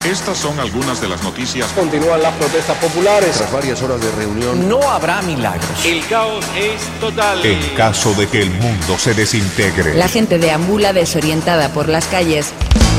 Estas son algunas de las noticias. Continúan las protestas populares. Tras varias horas de reunión, no habrá milagros. El caos es total. En caso de que el mundo se desintegre. La gente deambula desorientada por las calles.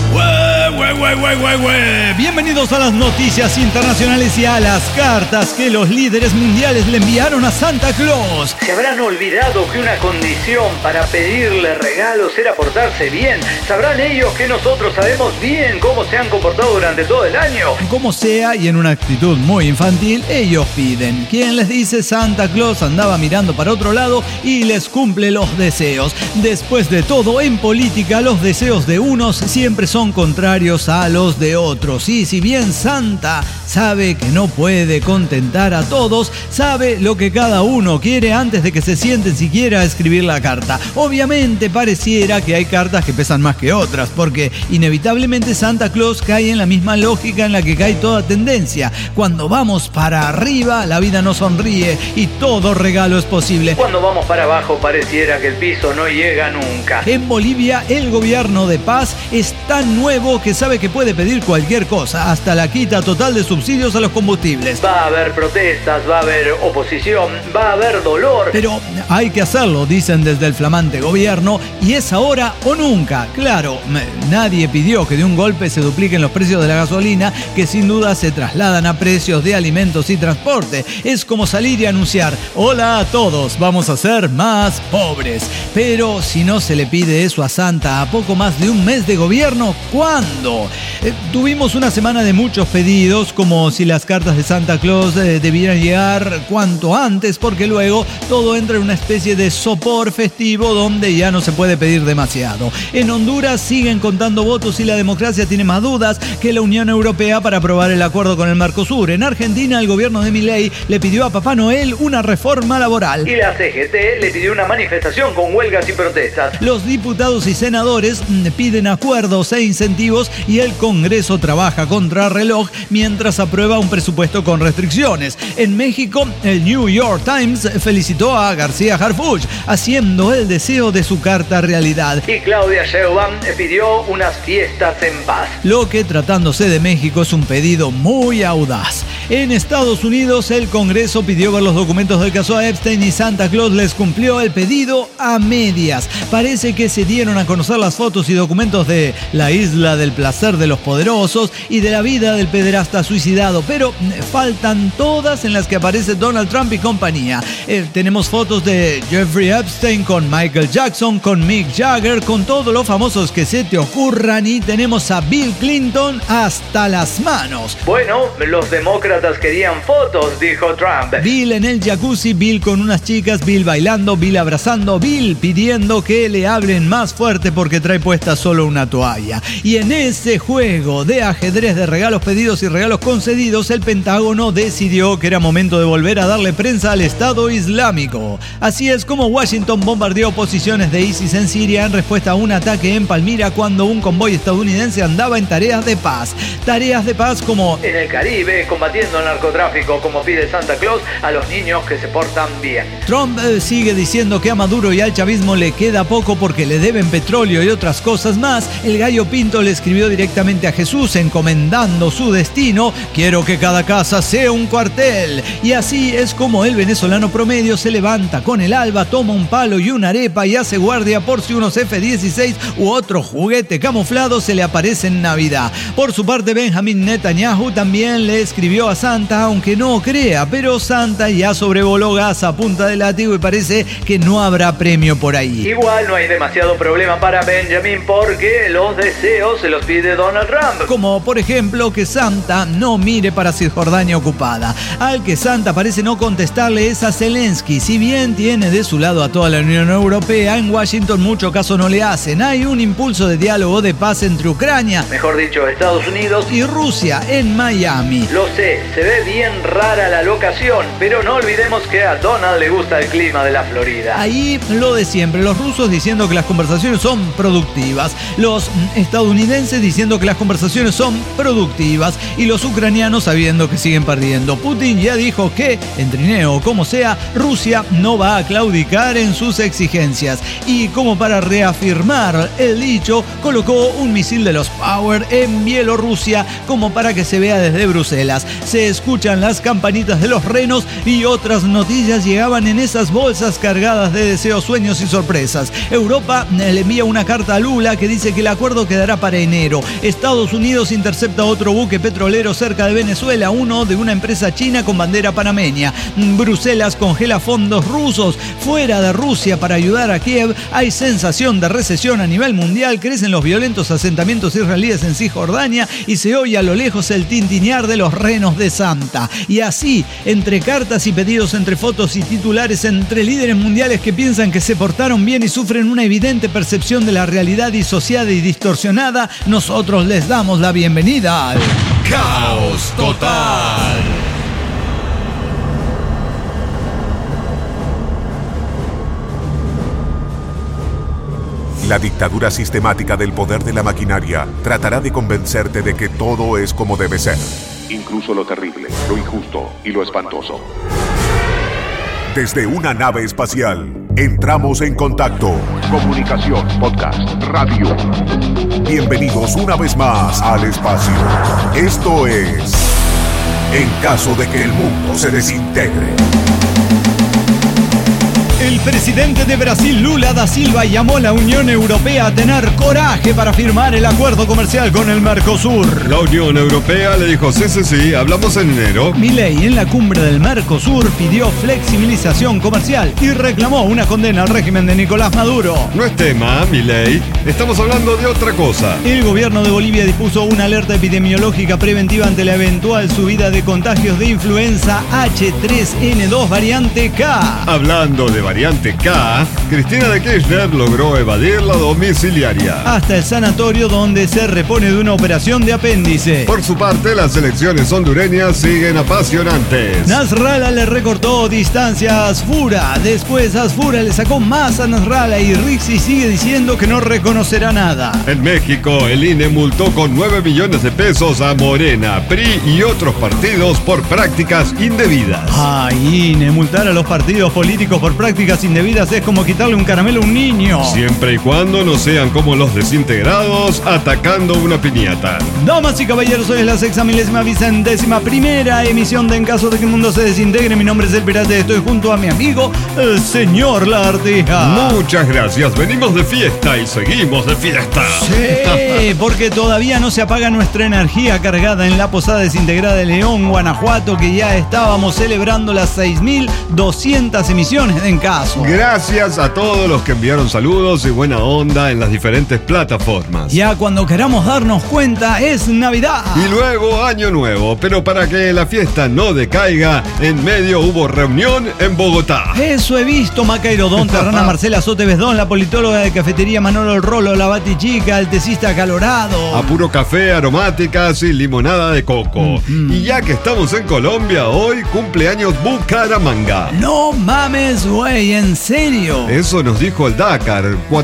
Bienvenidos a las noticias internacionales y a las cartas que los líderes mundiales le enviaron a Santa Claus. ¿Se habrán olvidado que una condición para pedirle regalos era portarse bien? ¿Sabrán ellos que nosotros sabemos bien cómo se han comportado durante todo el año? Como sea, y en una actitud muy infantil, ellos piden. Quien les dice Santa Claus andaba mirando para otro lado y les cumple los deseos. Después de todo, en política los deseos de unos siempre son contrarios a los de otros. Y si bien Santa sabe que no puede contentar a todos, sabe lo que cada uno quiere antes de que se sienten siquiera a escribir la carta. Obviamente pareciera que hay cartas que pesan más que otras, porque inevitablemente Santa Claus cae en la misma lógica en la que cae toda tendencia. Cuando vamos para arriba, la vida nos sonríe y todo regalo es posible. Cuando vamos para abajo, pareciera que el piso no llega nunca. En Bolivia, el gobierno de Paz es tan nuevo que sabe que puede pedir cualquier cosa, hasta la quita total de subsidios a los combustibles. Va a haber protestas, va a haber oposición, va a haber dolor. Pero hay que hacerlo, dicen desde el flamante gobierno, y es ahora o nunca. Claro, nadie pidió que de un golpe se dupliquen los precios de la gasolina, que sin duda se trasladan a precios de alimentos y transporte. Es como salir y anunciar: hola a todos, vamos a ser más pobres. Pero si no se le pide eso a Santa a poco más de un mes de gobierno, ¿cuándo? Tuvimos una semana de muchos pedidos, como si las cartas de Santa Claus debieran llegar cuanto antes, porque luego todo entra en una especie de sopor festivo donde ya no se puede pedir demasiado. En Honduras siguen contando votos y la democracia tiene más dudas que la Unión Europea para aprobar el acuerdo con el Mercosur. En Argentina, el gobierno de Milei le pidió a Papá Noel una reforma laboral. Y la CGT le pidió una manifestación con huelgas y protestas. Los diputados y senadores piden acuerdos e incentivos y el Congreso trabaja contra reloj mientras aprueba un presupuesto con restricciones. En México, el New York Times felicitó a García Harfuch, haciendo el deseo de su carta realidad. Y Claudia Sheinbaum pidió unas fiestas en paz. Lo que, tratándose de México, es un pedido muy audaz. En Estados Unidos, el Congreso pidió ver los documentos del caso Epstein y Santa Claus les cumplió el pedido a medias. Parece que se dieron a conocer las fotos y documentos de la isla del placer de los poderosos y de la vida del pederasta suicidado, pero faltan todas en las que aparece Donald Trump y compañía. Tenemos fotos de Jeffrey Epstein con Michael Jackson, con Mick Jagger, con todos los famosos que se te ocurran, y tenemos a Bill Clinton hasta las manos. Bueno, los demócratas querían fotos, dijo Trump. Bill en el jacuzzi, Bill con unas chicas, Bill bailando, Bill abrazando, Bill pidiendo que le hablen más fuerte porque trae puesta solo una toalla. Y en ese juego de ajedrez de regalos pedidos y regalos concedidos, el Pentágono decidió que era momento de volver a darle prensa al Estado Islámico. Así es como Washington bombardeó posiciones de ISIS en Siria en respuesta a un ataque en Palmira cuando un convoy estadounidense andaba en tareas de paz. Tareas de paz como en el Caribe, combatiendo el narcotráfico, como pide Santa Claus a los niños que se portan bien. Trump sigue diciendo que a Maduro y al chavismo le queda poco porque le deben petróleo y otras cosas más. El gallo Pinto le escribió directamente a Jesús encomendando su destino: quiero que cada casa sea un cuartel. Y así es como el venezolano promedio se levanta con el alba, toma un palo y una arepa y hace guardia por si unos F-16 u otro juguete camuflado se le aparece en Navidad. Por su parte, Benjamin Netanyahu también le escribió a Santa, aunque no crea, pero Santa ya sobrevoló Gaza a punta de látigo y parece que no habrá premio por ahí. Igual no hay demasiado problema para Benjamin porque los deseos se los pide Donald Trump. Como por ejemplo que Santa no mire para Cisjordania ocupada. Al que Santa parece no contestarle es a Zelensky. Si bien tiene de su lado a toda la Unión Europea, en Washington mucho caso no le hacen. Hay un impulso de diálogo de paz entre Ucrania, mejor dicho, Estados Unidos y Rusia en Miami. Lo sé, se ve bien rara la locación, pero no olvidemos que a Donald le gusta el clima de la Florida. Ahí lo de siempre, los rusos diciendo que las conversaciones son productivas, los estadounidenses diciendo que las conversaciones son productivas y los ucranianos sabiendo que siguen perdiendo. Putin ya dijo que, en trineo o como sea, Rusia no va a claudicar en sus exigencias. Y como para reafirmar el dicho, colocó un misil de los Power en Bielorrusia como para que se vea desde Bruselas. Se escuchan las campanitas de los renos y otras noticias llegaban en esas bolsas cargadas de deseos, sueños y sorpresas. Europa le envía una carta a Lula que dice que el acuerdo quedará para enero. Estados Unidos intercepta otro buque petrolero cerca de Venezuela, uno de una empresa china con bandera panameña. Bruselas congela fondos rusos fuera de Rusia para ayudar a Kiev. Hay sensación de recesión a nivel mundial, crecen los violentos asentamientos israelíes en Cisjordania y se oye a lo lejos el tintinear de los renos de Santa. Y así, entre cartas y pedidos, entre fotos y titulares, entre líderes mundiales que piensan que se portaron bien y sufren una evidente percepción de la realidad disociada y distorsionada, nosotros les damos la bienvenida al Caos Total. La dictadura sistemática del poder de la maquinaria tratará de convencerte de que todo es como debe ser. Incluso lo terrible, lo injusto y lo espantoso. Desde una nave espacial, entramos en contacto. Comunicación, podcast, radio. Bienvenidos una vez más al espacio. Esto es En caso de que el mundo se desintegre. El presidente de Brasil, Lula da Silva, llamó a la Unión Europea a tener coraje para firmar el acuerdo comercial con el Mercosur. La Unión Europea le dijo, sí, hablamos en enero. Milei en la cumbre del Mercosur pidió flexibilización comercial y reclamó una condena al régimen de Nicolás Maduro. No es tema, Milei, estamos hablando de otra cosa. El gobierno de Bolivia dispuso una alerta epidemiológica preventiva ante la eventual subida de contagios de influenza H3N2 variante K. Hablando de variante K, Cristina de Kirchner logró evadir la domiciliaria. Hasta el sanatorio donde se repone de una operación de apéndice. Por su parte, las elecciones hondureñas siguen apasionantes. Nasrallah le recortó distancia a Asfura. Después Asfura le sacó más a Nasrallah y Rixi sigue diciendo que no reconocerá nada. En México, el INE multó con 9 millones de pesos a Morena, PRI y otros partidos por prácticas indebidas. Ay, INE, multar a los partidos políticos por prácticas indebidas es como quitarle un caramelo a un niño. Siempre y cuando no sean como los desintegrados atacando una piñata. Damas y caballeros, hoy es la 6.000.000.000.001 emisión de En caso de que el mundo se desintegre. Mi nombre es El Pirata y estoy junto a mi amigo, el señor La Artija. Muchas gracias, venimos de fiesta y seguimos de fiesta. Sí, porque todavía no se apaga nuestra energía cargada en la Posada Desintegrada de León, Guanajuato, que ya estábamos celebrando las 6.200 emisiones de En Caso. Gracias a todos los que enviaron saludos y buena onda en las diferentes plataformas. Ya cuando queramos darnos cuenta es Navidad. Y luego Año Nuevo, pero para que la fiesta no decaiga, en medio hubo reunión en Bogotá. Eso he visto, Macairo Don, Terrana Marcela Soteves Don, la politóloga de cafetería Manolo El Rolo, la Batichica, el tecista acalorado. A puro café, aromáticas y limonada de coco. Y ya que estamos en Colombia, hoy cumpleaños Bucaramanga. No mames, güey, ¿en serio? Eso nos dijo el Dakar,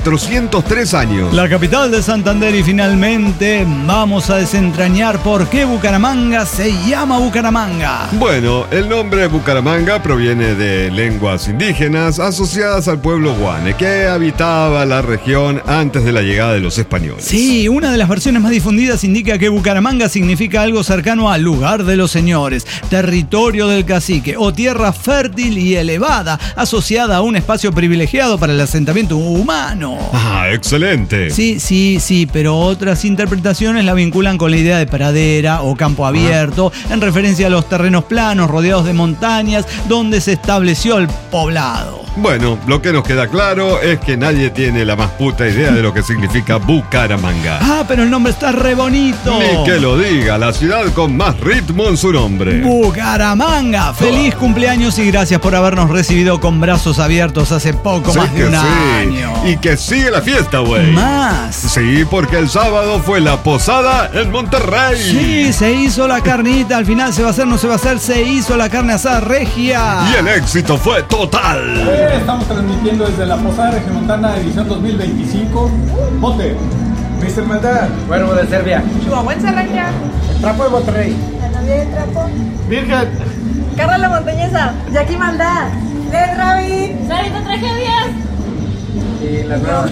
403 años. La capital de Santander, y finalmente vamos a desentrañar por qué Bucaramanga se llama Bucaramanga. Bueno, el nombre Bucaramanga proviene de lenguas indígenas asociadas al pueblo guane, que habitaba la región antes de la llegada de los españoles. Sí, una de las versiones más difundidas indica que Bucaramanga significa algo cercano al lugar de los señores, territorio del cacique o tierra fértil y elevada, asociada a un espacio privilegiado para el asentamiento humano. Ah, excelente. Sí, pero otras interpretaciones la vinculan con la idea de pradera o campo abierto, en referencia a los terrenos planos rodeados de montañas donde se estableció el poblado. Bueno, lo que nos queda claro es que nadie tiene la más puta idea de lo que significa Bucaramanga. Ah, pero el nombre está re bonito. Ni que lo diga, la ciudad con más ritmo en su nombre. Bucaramanga. Feliz cumpleaños y gracias por habernos recibido con brazos brazos abiertos hace poco más de un año. Y que sigue la fiesta, güey. Más. Sí, porque el sábado fue la posada en Monterrey. Sí, se hizo la carnita. Al final se va a hacer, no se va a hacer. Se hizo la carne asada regia. Y el éxito fue total. Estamos transmitiendo desde la Posada Regiomontana edición 2025. Monte. Mr. Maldad. Cuervo de Serbia. Chihuahuense regia. Trapo de Monterrey. La novia de Trapo. Virgen. Carla la Montañesa. Jackie Maldad. Led Rabbit. Sarita Tragedias. Y la nueva.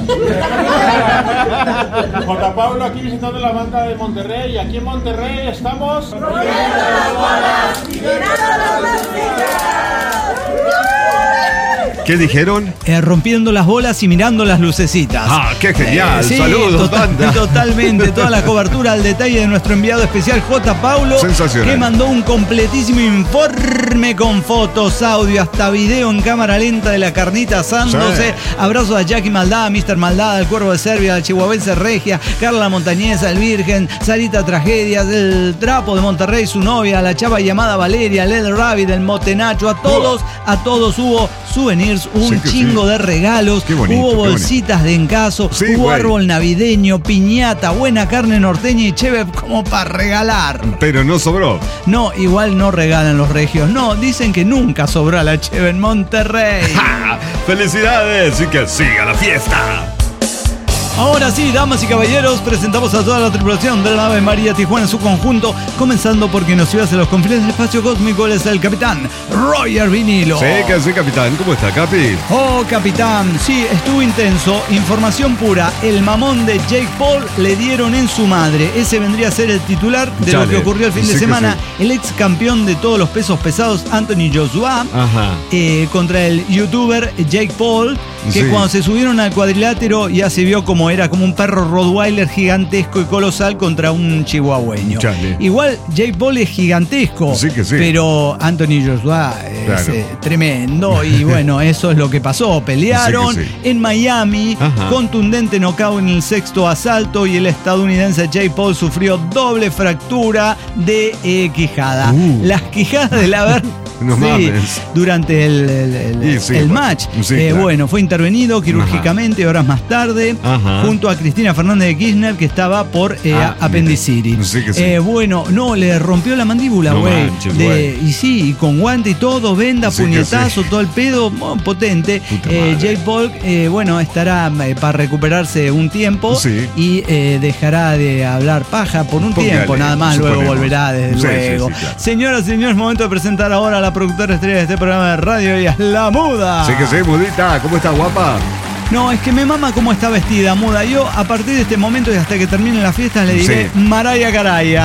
J. Pablo aquí visitando la banda de Monterrey. Y aquí en Monterrey estamos. ¡Rompiendo las bolas! ¡Y llenando las ¿Qué dijeron? Rompiendo las bolas y mirando las lucecitas. ¡Ah, qué genial! Sí, ¡Saludos, banda! Totalmente, toda la cobertura al detalle de nuestro enviado especial J. Paulo. Sensacional. Que mandó un completísimo informe con fotos, audio, hasta video en cámara lenta de la carnita asándose. Sí. Abrazos a Jackie Maldad, a Mr. Maldad, al Cuervo de Serbia, al Chihuahuense Regia, Carla la Montañesa, el Virgen, Sarita Tragedias, el Trapo de Monterrey, su novia, la chava llamada Valeria, Led Rabbit, el Motenacho, a todos hubo souvenirs, un chingo de regalos, qué bonito, hubo bolsitas de encaso, sí, hubo güey. árbol navideño, piñata, buena carne norteña y chévere como para regalar. Pero no sobró. No, igual no regalan los regios. No, dicen que nunca sobra la cheve en Monterrey. ¡Ja! ¡Felicidades! Y que siga la fiesta. Ahora sí, damas y caballeros, presentamos a toda la tripulación de la nave María Tijuana en su conjunto, comenzando porque nos lleva hacia los confines del espacio cósmico. Él es el capitán Roger Vinilo. Sí, que sí, capitán. ¿Cómo está, Capi? Oh, capitán, sí, estuvo intenso. Información pura. El mamón de Jake Paul le dieron en su madre. Ese vendría a ser el titular de lo que ocurrió el fin de semana. El ex campeón de todos los pesos pesados, Anthony Joshua, contra el youtuber Jake Paul, que cuando se subieron al cuadrilátero ya se vio como era como un perro Rottweiler gigantesco y colosal contra un chihuahueño. Igual Jake Paul es gigantesco, pero Anthony Joshua es tremendo y bueno, eso es lo que pasó. Pelearon en Miami, contundente knockout en el sexto asalto y el estadounidense Jake Paul sufrió doble fractura de quijada. Las quijadas del haber... durante el match. Bueno, fue intervenido quirúrgicamente horas más tarde junto a Cristina Fernández de Kirchner, que estaba por apendicitis. Bueno, no, le rompió la mandíbula, güey. Y sí, y con guante y todo, venda, puñetazo, todo el pedo, potente. Jake Paul, bueno, estará para recuperarse un tiempo y dejará de hablar paja por un tiempo, nada más, luego volverá desde luego. Señoras y señores, momento de presentar ahora a la productora estrella de este programa de radio, ella es la Muda. Sí que sí, Mudita, ¿cómo está, guapa? No, es que me mama cómo está vestida, Muda. Yo, a partir de este momento y hasta que termine la fiesta, le diré Mariah Carey.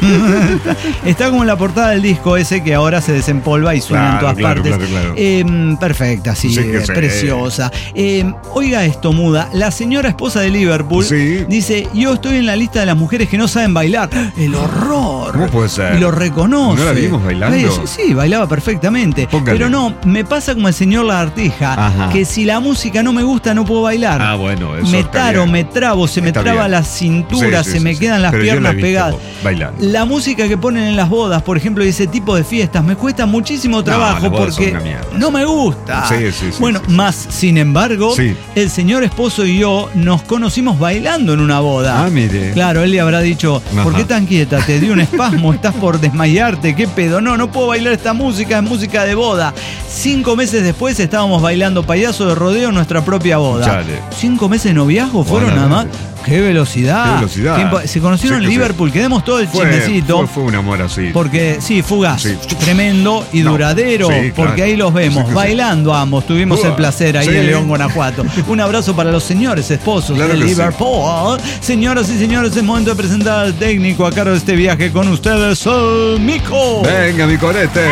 Está como en la portada del disco ese que ahora se desempolva y suena en todas partes. Perfecta, preciosa. Oiga esto, Muda. La señora esposa de Liverpool dice: yo estoy en la lista de las mujeres que no saben bailar. ¡El horror! ¿Cómo puede ser? Y lo reconoce. ¿No la vimos bailando? Sí, bailaba perfectamente. Pero no, me pasa como el señor Lagartija, que si la música no me gusta, no puedo bailar. Ah, bueno, eso me trabo, se me traba la cintura, se me quedan las piernas pegadas. La música que ponen en las bodas, por ejemplo, y ese tipo de fiestas, me cuesta muchísimo trabajo porque no me gusta. Bueno, más sin embargo, el señor esposo y yo nos conocimos bailando en una boda. Ah, mire. Claro, él le habrá dicho: ¿por qué tan quieta? ¿Te dio un espasmo? ¿Estás por desmayarte? ¿Qué pedo? No puedo bailar esta música, es música de boda. 5 meses después estábamos bailando payaso de rodeo en nuestra propia boda. 5 meses de noviazgo fueron nada más. ¡Qué velocidad! Se conocieron en Liverpool, quedemos todo el chismecito. Fue un amor así. Porque, fugaz, tremendo y duradero, porque ahí los vemos, bailando ambos. Tuvimos el placer ahí en León, Guanajuato. Un abrazo para los señores esposos de Liverpool. Señoras y señores, es momento de presentar al técnico a cargo de este viaje con ustedes, el Mico. Venga, mi corete.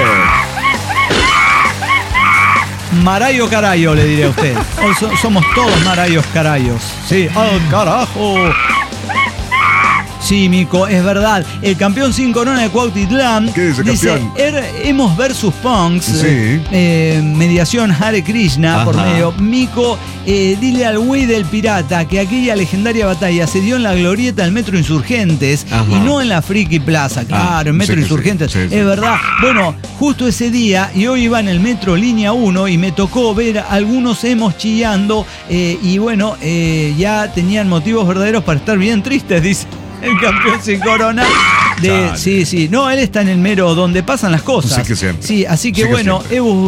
Marayo Carayo, le diré a usted. Somos todos Marayos Carayos. Sí, al carajo. Sí, Mico, es verdad. El campeón sin corona de Cuautitlán ¿Qué dice, campeón? Hemos versus Punks. Sí. Mediación Hare Krishna. Ajá. Por medio. Mico, dile al güey del pirata que aquella legendaria batalla se dio en la glorieta del Metro Insurgentes. Ajá. Y no en la Friki Plaza. Claro, en Metro sí, Insurgentes. sí, sí. Es verdad. Bueno, justo ese día, y hoy iba en el Metro Línea 1 y me tocó ver a algunos emos chillando. Y bueno, ya tenían motivos verdaderos para estar bien tristes, dice el campeón sin corona. Sí. No, él está en el mero donde pasan las cosas. Sí, que siempre. Sí, así que Sí, que bueno,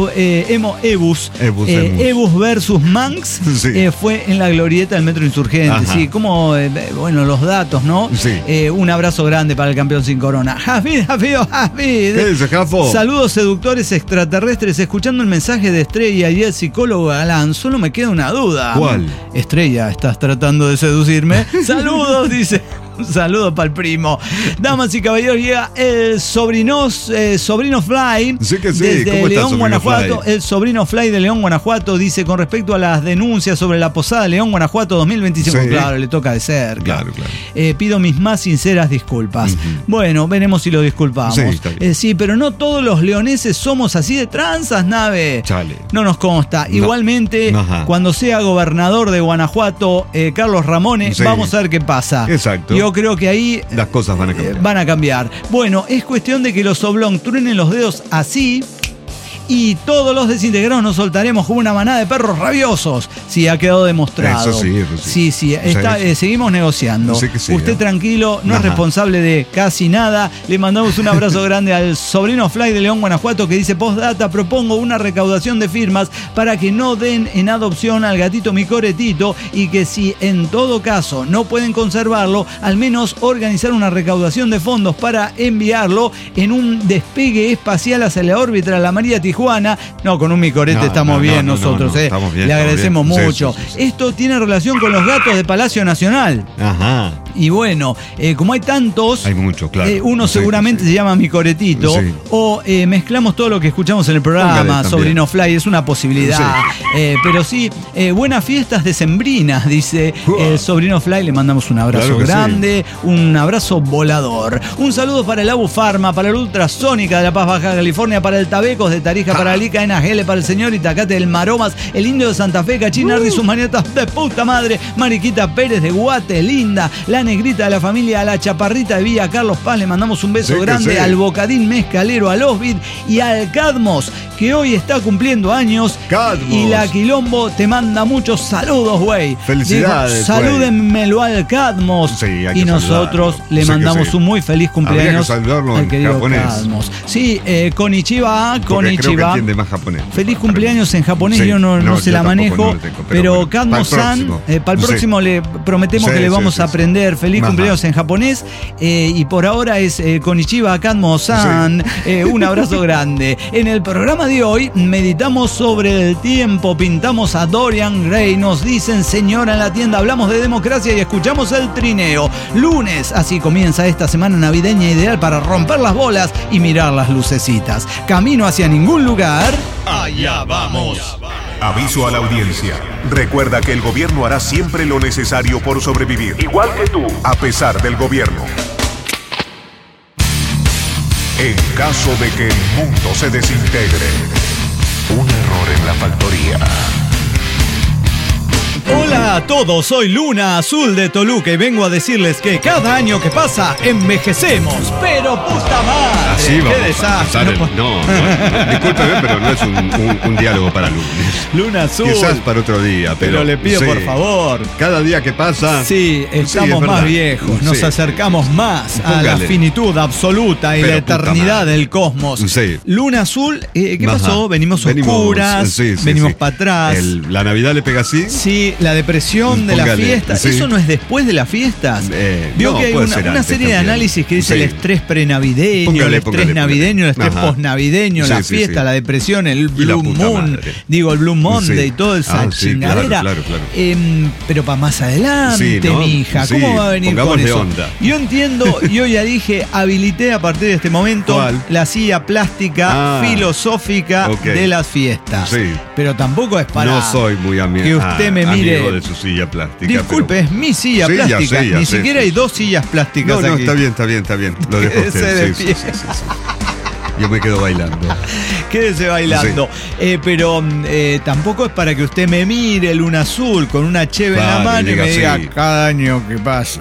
Ebus versus Manx Sí. fue en la glorieta del Metro Insurgente. Ajá. Sí, como, bueno, los datos, ¿no? Sí. Un abrazo grande para el campeón sin corona. Hafid. ¿Qué dice, Jafo? Saludos seductores extraterrestres. Escuchando el mensaje de Estrella y el psicólogo Galán, solo me queda una duda. ¿Cuál? Estrella, ¿estás tratando de seducirme? Saludos, dice. Un saludo para el primo. Damas y caballeros, llega el sobrino Fly. Sí que sí. Desde ¿Cómo está, León, sobrino Guanajuato. Fly? El sobrino Fly de León, Guanajuato, dice con respecto a las denuncias sobre la posada León, Guanajuato 2025. Sí. Claro, le toca de cerca. Claro. Pido mis más sinceras disculpas. Bueno, veremos si lo disculpamos. Sí, está bien. Sí, pero no todos los leoneses somos así de tranzas, nave. Chale. No nos consta. No. Igualmente, Ajá. cuando sea gobernador de Guanajuato, Carlos Ramones, Sí. vamos a ver qué pasa. Exacto. Yo creo que ahí Las cosas van a cambiar. van a cambiar. Bueno, es cuestión de que los Oblong truenen los dedos así y todos los desintegrados nos soltaremos como una manada de perros rabiosos. Sí, ha quedado demostrado. Eso sí. Sí. Seguimos negociando. Sí que sí, Usted tranquilo, no es Ajá. responsable de casi nada. Le mandamos un abrazo grande al sobrino Fly de León, Guanajuato, que dice: postdata, propongo una recaudación de firmas para que no den en adopción al gatito mi coretito, y que si en todo caso no pueden conservarlo, al menos organizar una recaudación de fondos para enviarlo en un despegue espacial hacia la órbita de la María Tijuana. No, con un micorete No, estamos bien no, nosotros. estamos bien, Le agradecemos estamos bien. mucho. Sí. Esto tiene relación con los gatos de Palacio Nacional. Ajá. Y bueno, como hay tantos, Hay mucho, claro. uno Sí, seguramente sí. se llama mi coretito, Sí. o mezclamos todo lo que escuchamos en el programa, Póngale también. sobrino Fly, es una posibilidad. Pero sí, buenas fiestas decembrinas, dice el sobrino Fly, le mandamos un abrazo Claro que grande, un abrazo volador. Un saludo para el Abu Pharma, para el Ultrasónica de La Paz, Baja California, para el Tabecos de Tarija, para el Ica NGL, para el señor Itacate del Maromas, el Indio de Santa Fe, Cachín Ardi, sus manietas de puta madre, Mariquita Pérez de Guate, linda, la negrita de la familia, a la chaparrita de Villa Carlos Paz, le mandamos un beso Sí que grande, sí. al Bocadín Mezcalero, al Osvid y al Cadmos, que hoy está cumpliendo años. Cadmos. Y la Quilombo te manda muchos saludos, güey. Felicidades, Digo, salúdenmelo al Cadmos. Sí, hay que y nosotros saludarlo. le Sí que mandamos sí. un muy feliz Habría que cumpleaños saludarlo al en querido japonés. Cadmos. Sí, Konnichiwa, Porque creo que Konnichiwa. entiende más japonés. Feliz cumpleaños en japonés, Sí. yo no No, se yo la tampoco, manejo, no lo tengo, pero bueno, Cadmos-san, para el Sí. próximo le prometemos Sí, que le sí, vamos sí, a sí. aprender. Feliz Ajá. cumpleaños en japonés, y por ahora es Konnichiwa, Cadmos-san. Un abrazo grande. En el programa de hoy meditamos sobre el tiempo, pintamos a Dorian Gray, nos dicen señora en la tienda, hablamos de democracia y escuchamos el trineo. Lunes, así comienza esta semana navideña ideal para romper las bolas y mirar las lucecitas. Camino hacia ningún lugar. Allá vamos. Aviso a la audiencia. Recuerda que el gobierno hará siempre lo necesario por sobrevivir. Igual que tú. A pesar del gobierno. En caso de que el mundo se desintegre. Un error en la factoría. Hola a todos, soy Luna Azul de Toluca y vengo a decirles que cada año que pasa envejecemos, pero puta madre. Así vamos qué a desastre. pasar no, discúlpeme, pero no es un diálogo para lunes. Luna Azul. Quizás para otro día, pero le pido sí. por favor. Cada día que pasa. Sí, estamos es verdad. más viejos, nos Sí. acercamos más a la Póngale. finitud absoluta y Pero la puta eternidad madre. del cosmos. Sí. Luna Azul, ¿qué Ajá. pasó? Venimos oscuras, sí, venimos sí. para atrás. La Navidad le pega así. Sí, la depresión de las Póngale, fiestas. sí. ¿Eso no es después de las fiestas? Vio no, que hay puede una ser antes serie de también. análisis que dice Sí. el estrés prenavideño, Póngale, el estrés estrés navideño, el estrés Ajá. posnavideño, Sí, la sí, fiesta, sí. la depresión, el Y la Blue puta Moon, madre. digo el Blue Monday, Sí. toda esa Sí, chingadera. claro. Pero para más adelante, Sí, ¿no? mija, ¿cómo Sí, va a venir con pongámosle eso? onda. Yo entiendo, yo ya dije, habilité a partir de este momento ¿Cuál? la silla plástica filosófica ok. de las fiestas. Sí. Pero tampoco es para No soy muy que usted me mire. amigo de su silla plástica. Disculpe, es mi silla Sí, ya plástica. sé, ya Ni sé, siquiera sí, hay sí. dos sillas plásticas No, aquí. está bien. Lo dejo a Quédese usted. de Sí, pie. sí. Yo me quedo bailando. Quédese bailando. Pero tampoco es para que usted me mire Luna Azul con una cheve en la Claro, mano y diga me diga, sí. cada año que pasa,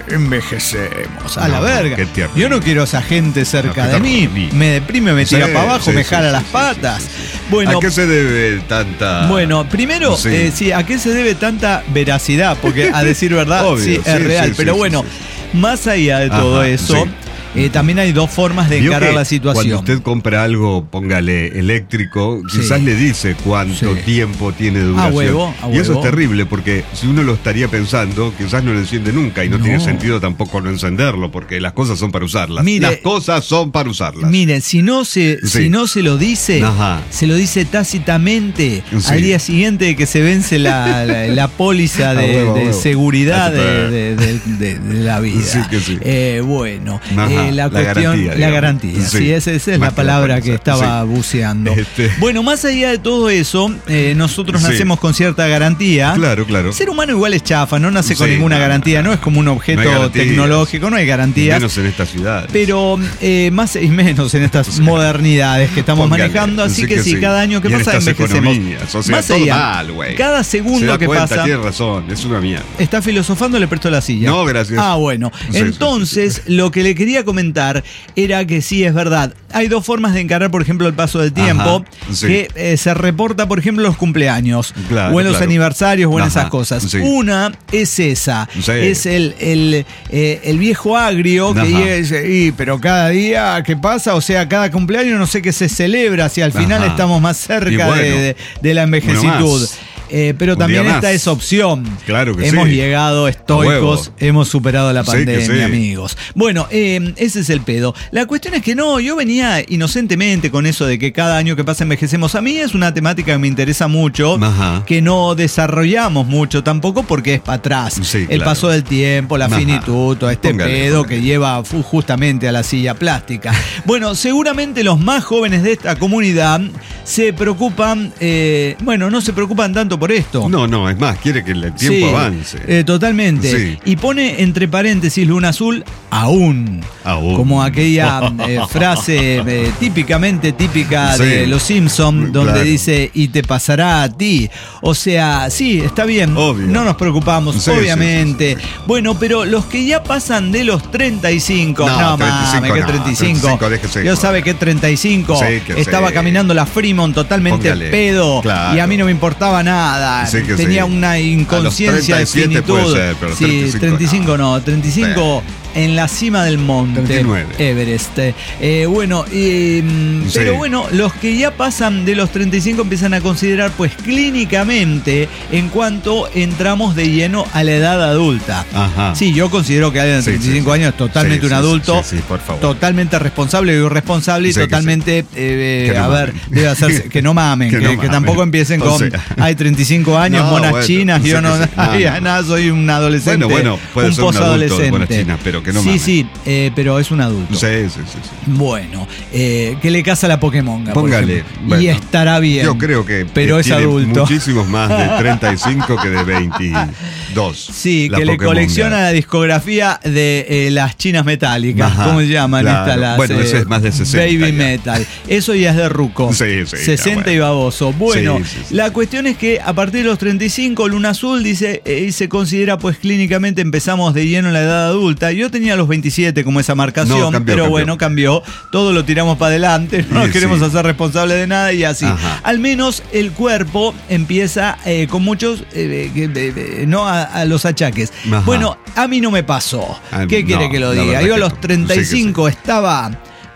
envejecemos. A la No, verga. qué tierno. Yo no quiero a esa gente cerca No, de qué mí. tierno. Me deprime, me tira Sí, para abajo, sí, me sí, jala sí, las sí, patas. sí, sí. Bueno, ¿A qué se debe tanta...? Bueno, primero, Sí. sí, ¿a qué se debe tanta veracidad? Porque a decir verdad, Obvio, sí, sí, es real. sí, Pero sí, bueno, sí, más allá de todo Ajá, eso, sí. también hay dos formas de Vio encarar que la situación. Cuando usted compra algo, póngale eléctrico, Sí. quizás le dice cuánto Sí. tiempo tiene de duración. huevo, Y eso huevo. es terrible, porque si uno lo estaría pensando, quizás no lo enciende nunca y no, No. tiene sentido tampoco no encenderlo, porque las cosas son para usarlas. Mire, las cosas son para usarlas. Mire, si no se lo dice, Ajá. se lo dice tácitamente Sí. al día siguiente de que se vence la póliza A de, huevo, a de huevo. seguridad Así para- de la vida. Sí que sí. Bueno, Ajá, la la cuestión, garantía, la digamos. garantía. Sí. Sí, esa es Más la que palabra la que póliza, estaba sí. buceando. Este- Bueno, más allá de todo eso, nosotros Sí. nacemos con cierta garantía. Claro. El ser humano igual es chafa, no nace con Sí, ninguna no, garantía, no es como un objeto no hay garantías. tecnológico, no hay garantías. Menos en esta ciudad. Pero más y menos en estas modernidades que estamos Póngale, manejando, así sí que que sí, sí. cada año que Y en pasa estas envejecemos. economías, o sea, Más todo allá, mal, güey. cada Se segundo da que cuenta, pasa. tiene razón, es una mierda. ¿Está filosofando? Le presto la silla. No, gracias. Ah, bueno. Sí, Entonces, lo que le quería comentar era que sí, es verdad. Hay dos formas de encarar, por ejemplo, el paso del tiempo, Ajá, sí. que se reporta, por ejemplo, en los cumpleaños, Claro, o en los claro. aniversarios, o en Ajá, esas cosas. sí. Una es esa. Sí. Es el viejo agrio que Ajá. dice, pero cada día, ¿qué pasa? O sea, cada cumpleaños no sé qué se celebra, si al final Ajá. estamos más cerca Y bueno, de la envejecitud. más. Pero Un también día está más. esa opción. Claro que Hemos sí. llegado A estoicos, huevo. hemos superado la Sí que pandemia, sí. amigos. Bueno, ese es el pedo. La cuestión es que no, yo venía inocentemente con eso de que cada año que pasa envejecemos. A mí es una temática que me interesa mucho, Ajá. que no desarrollamos mucho tampoco porque es para atrás. Sí, El claro. paso del tiempo, la Ajá. finitud, todo este Póngale, pedo póngale. que lleva justamente a la silla plástica. Bueno, seguramente los más jóvenes de esta comunidad se preocupan, no se preocupan tanto por esto. No, es más, quiere que el tiempo Sí, avance. totalmente. Sí. Y pone entre paréntesis Luna Azul aún. Aún. Como aquella frase típicamente típica Sí. de Los Simpsons, donde Claro. dice, y te pasará a ti. O sea, sí, está bien. Obvio. No nos preocupamos, Sí, obviamente. sí, sí, sí. Bueno, pero los que ya pasan de los 35, No, 35 mames, que no, 35. 35, déjese, Yo no. sabe que 35 Sí, que estaba sí. caminando la Fremont totalmente Póngale, pedo claro. y a mí no me importaba nada. Sí, que Tenía sí. una inconsciencia A de los 37 finitud. puede ser, pero Sí, 35 35 no, 35 en la cima del monte 39. Everest. Pero bueno, los que ya pasan de los 35 empiezan a considerar pues clínicamente en cuanto entramos de lleno a la edad adulta. Ajá. Sí, yo considero que alguien de Sí, 35 sí, sí. años es totalmente Sí, un sí, adulto, sí, por favor. totalmente responsable y irresponsable y Sí, que totalmente, Que no a ver, mamen. debe hacerse, que no mamen, Que que, no que mamen. tampoco empiecen O con, sea. hay 35 años, No, monas bueno, chinas, sí yo que no, sí. ay, No, no. nada, soy un adolescente, Bueno, puede un ser un adulto de posadolescente. monas chinas, pero que no Sí, mamen. sí, pero es un adulto. Sí. Bueno, que le casa la Pokémonga, por Póngale. ejemplo. Bueno, y estará bien. Yo creo que pero es tiene adulto. muchísimos más de 35 que de 22. Sí, La que le Pokémonga. colecciona la discografía de las chinas metálicas. Ajá, ¿Cómo se llaman claro. estas? Las, Bueno, ese es más de 60 Baby ya. Metal. Eso ya es de ruco. Sí, sí, 60 ya, bueno. y baboso. Bueno, Sí, sí, sí. la cuestión es que a partir de los 35, Luna Azul dice, se considera pues clínicamente empezamos de lleno en la edad adulta. Yo tenía los 27 como esa marcación, No, cambió, pero cambió. bueno, cambió. Todo lo tiramos para adelante, no nos Sí, queremos sí. hacer responsables de nada y así. Ajá. Al menos el cuerpo empieza con muchos, no a los achaques. Ajá. Bueno, a mí no me pasó. Ah, ¿Qué quiere no, que lo la diga? verdad Yo a que los no. 35 estaba,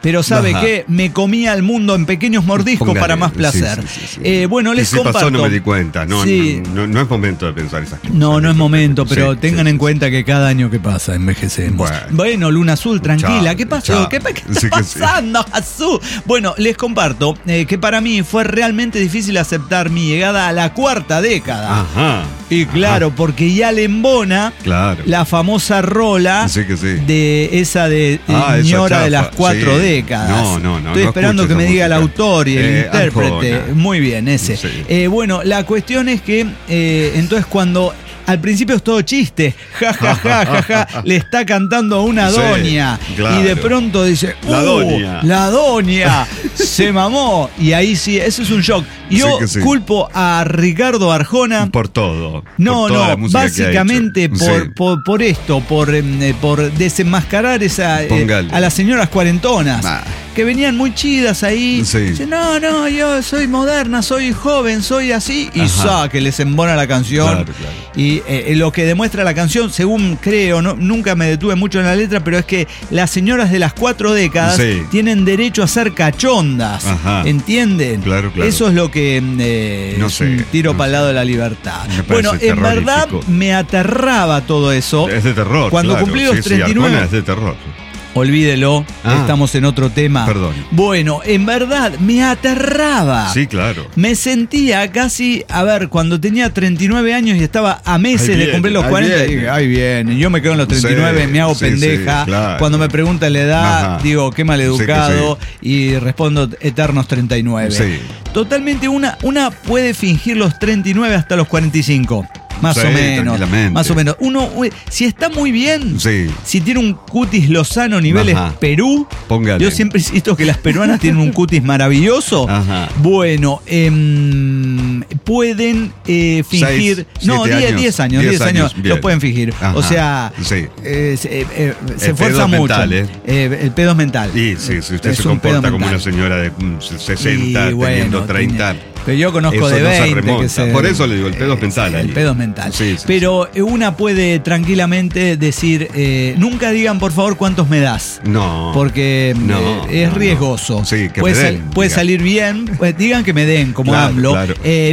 pero ¿sabe Ajá. qué? Me comía el mundo en pequeños mordiscos Póngale, para más sí, placer. sí. Bueno, les ¿Qué comparto. pasó? No me di cuenta. No, Sí. no es momento de pensar esas cosas. No es momento, pero Sí, tengan sí, en sí. cuenta que cada año que pasa envejecemos. Bueno. Luna Azul, tranquila. Chao, ¿Qué pasó? chao. ¿Qué está Sí que sí. pasando, Azul? Bueno, les comparto que para mí fue realmente difícil aceptar mi llegada a la cuarta década. Ajá. Y claro, porque ya le embona Claro. la famosa rola Sí que sí. de esa de Ah, esa señora de chafa, las 4 sí. décadas. No, Estoy esperando escucho que me esa diga el música. autor y el intérprete. Arjona. Muy bien, ese. Sí. Bueno, la cuestión es que entonces cuando al principio es todo chiste, ja, ja, ja, ja, ja, le está cantando a una Sí, doña claro. y de pronto dice, La doña. la doña, se mamó. Y ahí sí, eso es un shock. Yo Sí que sí. culpo a Ricardo Arjona. Por todo. No, por toda la música que ha básicamente hecho. por esto, por desenmascarar Póngale. a las señoras cuarentonas, Ah. que venían muy chidas ahí. Sí. Dicen, no, yo soy moderna, soy joven, soy así. Y Ajá. que les embona la canción. Claro, claro. Y lo que demuestra la canción, según creo, nunca me detuve mucho en la letra, pero es que las señoras de las 4 décadas Sí. tienen derecho a ser cachondas. Ajá. ¿Entienden? Claro, claro. Eso es lo que No es sé, un tiro no para el sé. lado de la libertad. Me parece Bueno, en verdad terrorífico. me aterraba todo eso. Es de terror. Cuando claro. cumplí los Sí, 39. Arjona es de terror. Olvídelo, Ah. estamos en otro tema. Perdón. Bueno, en verdad me aterraba. Sí, claro. Me sentía casi, a ver, cuando tenía 39 años y estaba a meses Ahí de viene, cumplir los ahí 40, viene. dije, ay bien, yo me quedo en los 39, Sí, me hago sí, pendeja. sí, claro. Cuando me preguntan la edad, Ajá. digo, qué maleducado, Sí y respondo eternos 39. Sí. Totalmente, una puede fingir los 39 hasta los 45. Más Sí, o menos. tranquilamente. Más o menos. Uno, si está muy bien, Sí. si tiene un cutis lozano niveles Ajá. Perú, Póngale. yo siempre insisto que las peruanas tienen un cutis maravilloso. Ajá. Bueno, pueden fingir. 10 años. 10 años bien. lo pueden fingir. Ajá. O sea, Sí. se El esfuerza pedo es mucho. mental, El pedo es mental. Y sí, si usted Es se un pedo comporta como mental. una señora de 60, Y bueno, teniendo 30. Pero yo conozco eso de no se 20 remonta. que se. Por eso le digo, el pedo es mental. El ahí. pedo es mental. Sí, sí, Pero una puede tranquilamente decir, nunca digan por favor cuántos me das. No. Porque No, es no, riesgoso. no. Sí, que puede me den, puede diga. salir bien, pues, digan que me den, como Claro, AMLO. claro.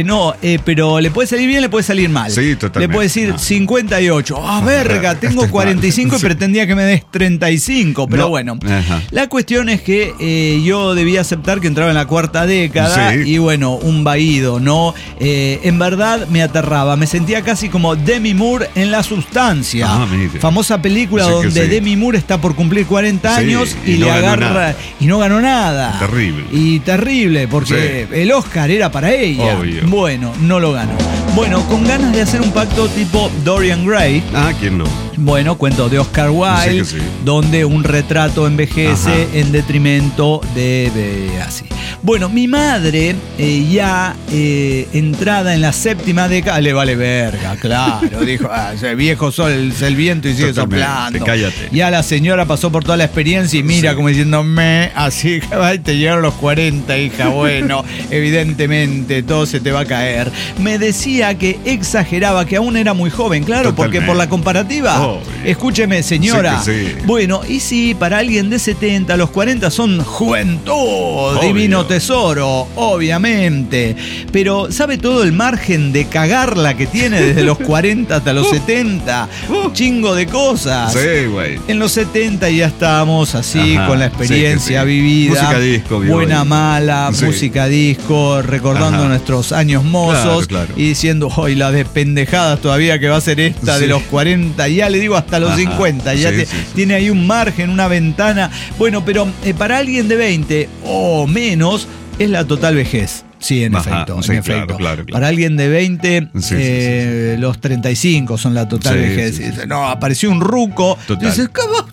Pero le puede salir bien, le puede salir mal. Sí, totalmente. Le puede decir No. 58. Ah, verga, Esto tengo es 45 mal. y Sí. pretendía que me des 35. Pero No. bueno, Ajá. la cuestión es que yo debía aceptar que entraba en la cuarta década Sí. y bueno, un vaído, ¿no? En verdad me aterraba, me sentía casi como Demi Moore en La Sustancia. Ah, mire. Famosa película Sí que donde sí. Demi Moore está por cumplir 40 Sí, años y y no le ganó agarra nada. y no ganó nada. Terrible. Y terrible, porque el Oscar era para ella. Obvio. Bueno, no lo ganó. Bueno, con ganas de hacer un pacto tipo Dorian Gray. Ah, ¿quién no? Bueno, cuento de Oscar Wilde, Sí que sí. donde un retrato envejece Ajá. en detrimento de así. Bueno, mi madre ya entrada en la séptima década, le vale verga, claro, dijo, ese viejo sol, el viento y sigue Totalmente, soplando. cállate. Ya la señora pasó por toda la experiencia y mira Sí. como diciéndome, así que te llegaron los 40, hija, bueno, evidentemente todo se te va a caer. Me decía que exageraba, que aún era muy joven, claro, porque Totalmente. por la comparativa. Obvio. Escúcheme, señora. Sí que sí. Bueno, y sí, para alguien de 70, los 40 son juventud, divino tesoro, obviamente. Pero, ¿sabe todo el margen de cagarla que tiene desde los 40 hasta los 70? Un chingo de cosas. Sí, güey. En los 70 ya estábamos así, Ajá, con la sí que experiencia sí. vivida. Música disco, vio buena, ahí. mala, Sí. música disco, recordando Ajá. nuestros años mozos. Claro, claro. Y diciendo, hoy la de pendejadas todavía que va a ser esta de Sí. los 40, ya le digo hasta los Ajá, 50, ya sí, sí, sí. tiene ahí un margen, una ventana. Bueno, pero para alguien de 20 o menos es la total vejez. Sí, en Ajá, efecto. sí, en claro, efecto. claro. Para alguien de 20, Sí, sí, los 35 son la total Sí, vejez. sí, Y dice, no, apareció un ruco. Total. Dices, ¿cómo?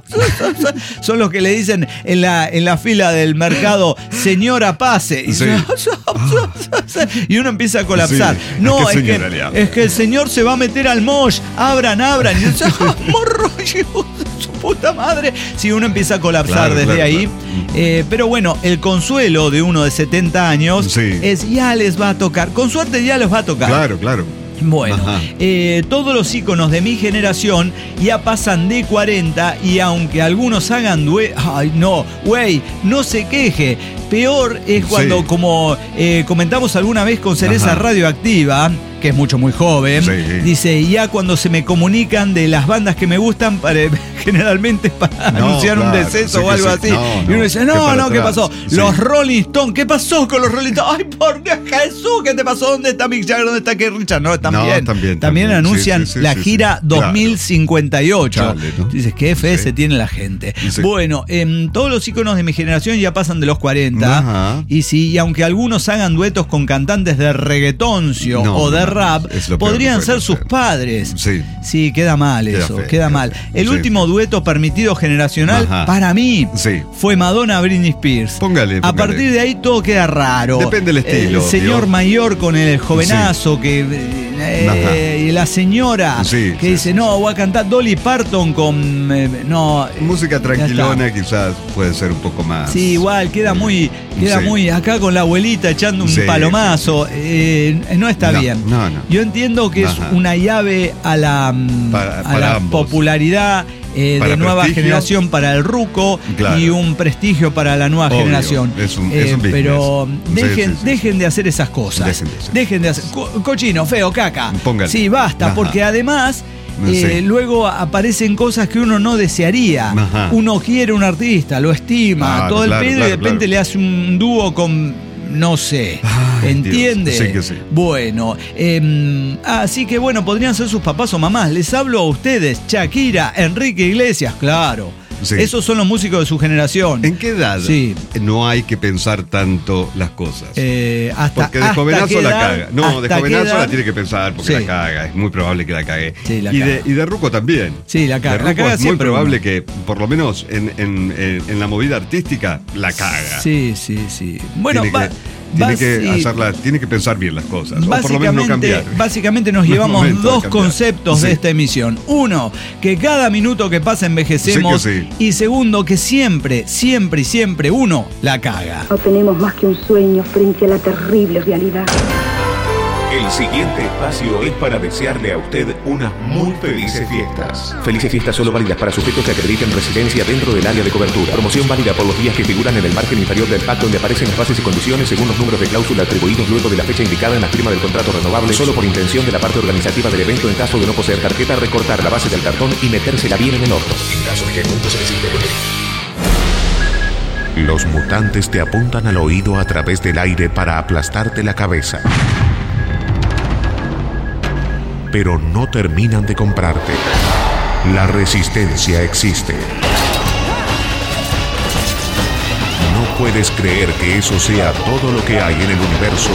Son los que le dicen en la fila del mercado, señora, pase. Y, Sí. y uno empieza a colapsar. Sí. No, ¿A qué es señora le que, habla? es que el señor se va a meter al mosh. Abran. Y dice, morro, hijo de su puta madre. Si uno empieza a colapsar Claro, desde claro, ahí. Pero bueno, el consuelo de uno de 70 años Sí. es ya les va a tocar. Con suerte ya les va a tocar. Claro, claro. Bueno, todos los íconos de mi generación ya pasan de 40 y aunque algunos hagan ay no, güey, no se queje. Peor es cuando, como comentamos alguna vez con Cereza Radioactiva, que es muy joven, dice, ya cuando se me comunican de las bandas que me gustan, generalmente para anunciar un deceso o algo así. Y uno dice, ¿qué pasó? Los Rolling Stones, ¿qué pasó con los Rolling Stones? Ay, por Dios, Jesús, ¿qué te pasó? ¿Dónde está Mick Jagger? ¿Dónde está Keith Richards? No, también anuncian la gira 2058. Chale, ¿no? Dices, ¿qué FS tiene la gente? Bueno, todos los íconos de mi generación ya pasan de los 40. Y aunque algunos hagan duetos con cantantes de reggaetoncio o de rap, podrían ser sus padres. Sí, queda mal eso, queda mal. El último dueto permitido generacional para mí fue Madonna-Britney Spears. Póngale. A partir de ahí todo queda raro. Depende del estilo. El señor mayor con el jovenazo y la señora que dice, no, voy a cantar Dolly Parton con... música tranquilona quizás puede ser un poco más. Sí, igual, queda muy acá con la abuelita echando un palomazo. No está bien. Yo entiendo que es una llave a la popularidad de nueva generación para el ruco y un prestigio para la nueva generación. Es un pero dejen de hacer esas cosas. Dejen de hacer cochino, feo, caca. Póngale. Sí, basta, porque además luego aparecen cosas que uno no desearía. Uno quiere un artista, lo estima, todo el pedo y de repente le hace un dúo con... No sé, ¿entiende? Dios, sí que sí. Bueno, así que bueno, podrían ser sus papás o mamás. Les hablo a ustedes, Shakira, Enrique Iglesias, claro. Esos son los músicos de su generación. ¿En qué edad no hay que pensar tanto las cosas? Porque de jovenazo la caga. No, de jovenazo la tiene que pensar porque la caga. Es muy probable que la cague. Y de ruco también. Sí, la caga. De ruco es muy probable que, por lo menos en la movida artística, la caga. Sí. Bueno, tiene que pensar bien las cosas, o por lo menos no cambiar. Básicamente nos llevamos dos conceptos de esta emisión. Uno, que cada minuto que pasa envejecemos. Y segundo, que siempre, uno la caga. No tenemos más que un sueño frente a la terrible realidad. El siguiente espacio es para desearle a usted unas muy felices fiestas. Felices fiestas solo válidas para sujetos que acrediten residencia dentro del área de cobertura. Promoción válida por los días que figuran en el margen inferior del pacto donde aparecen las bases y condiciones según los números de cláusula atribuidos luego de la fecha indicada en la firma del contrato renovable, solo por intención de la parte organizativa del evento en caso de no poseer tarjeta, recortar la base del cartón y metérsela bien en el orto. En caso de que el mundo se desintegre. Los mutantes te apuntan al oído a través del aire para aplastarte la cabeza. Pero no terminan de comprarte. La resistencia existe. No puedes creer que eso sea todo lo que hay en el universo.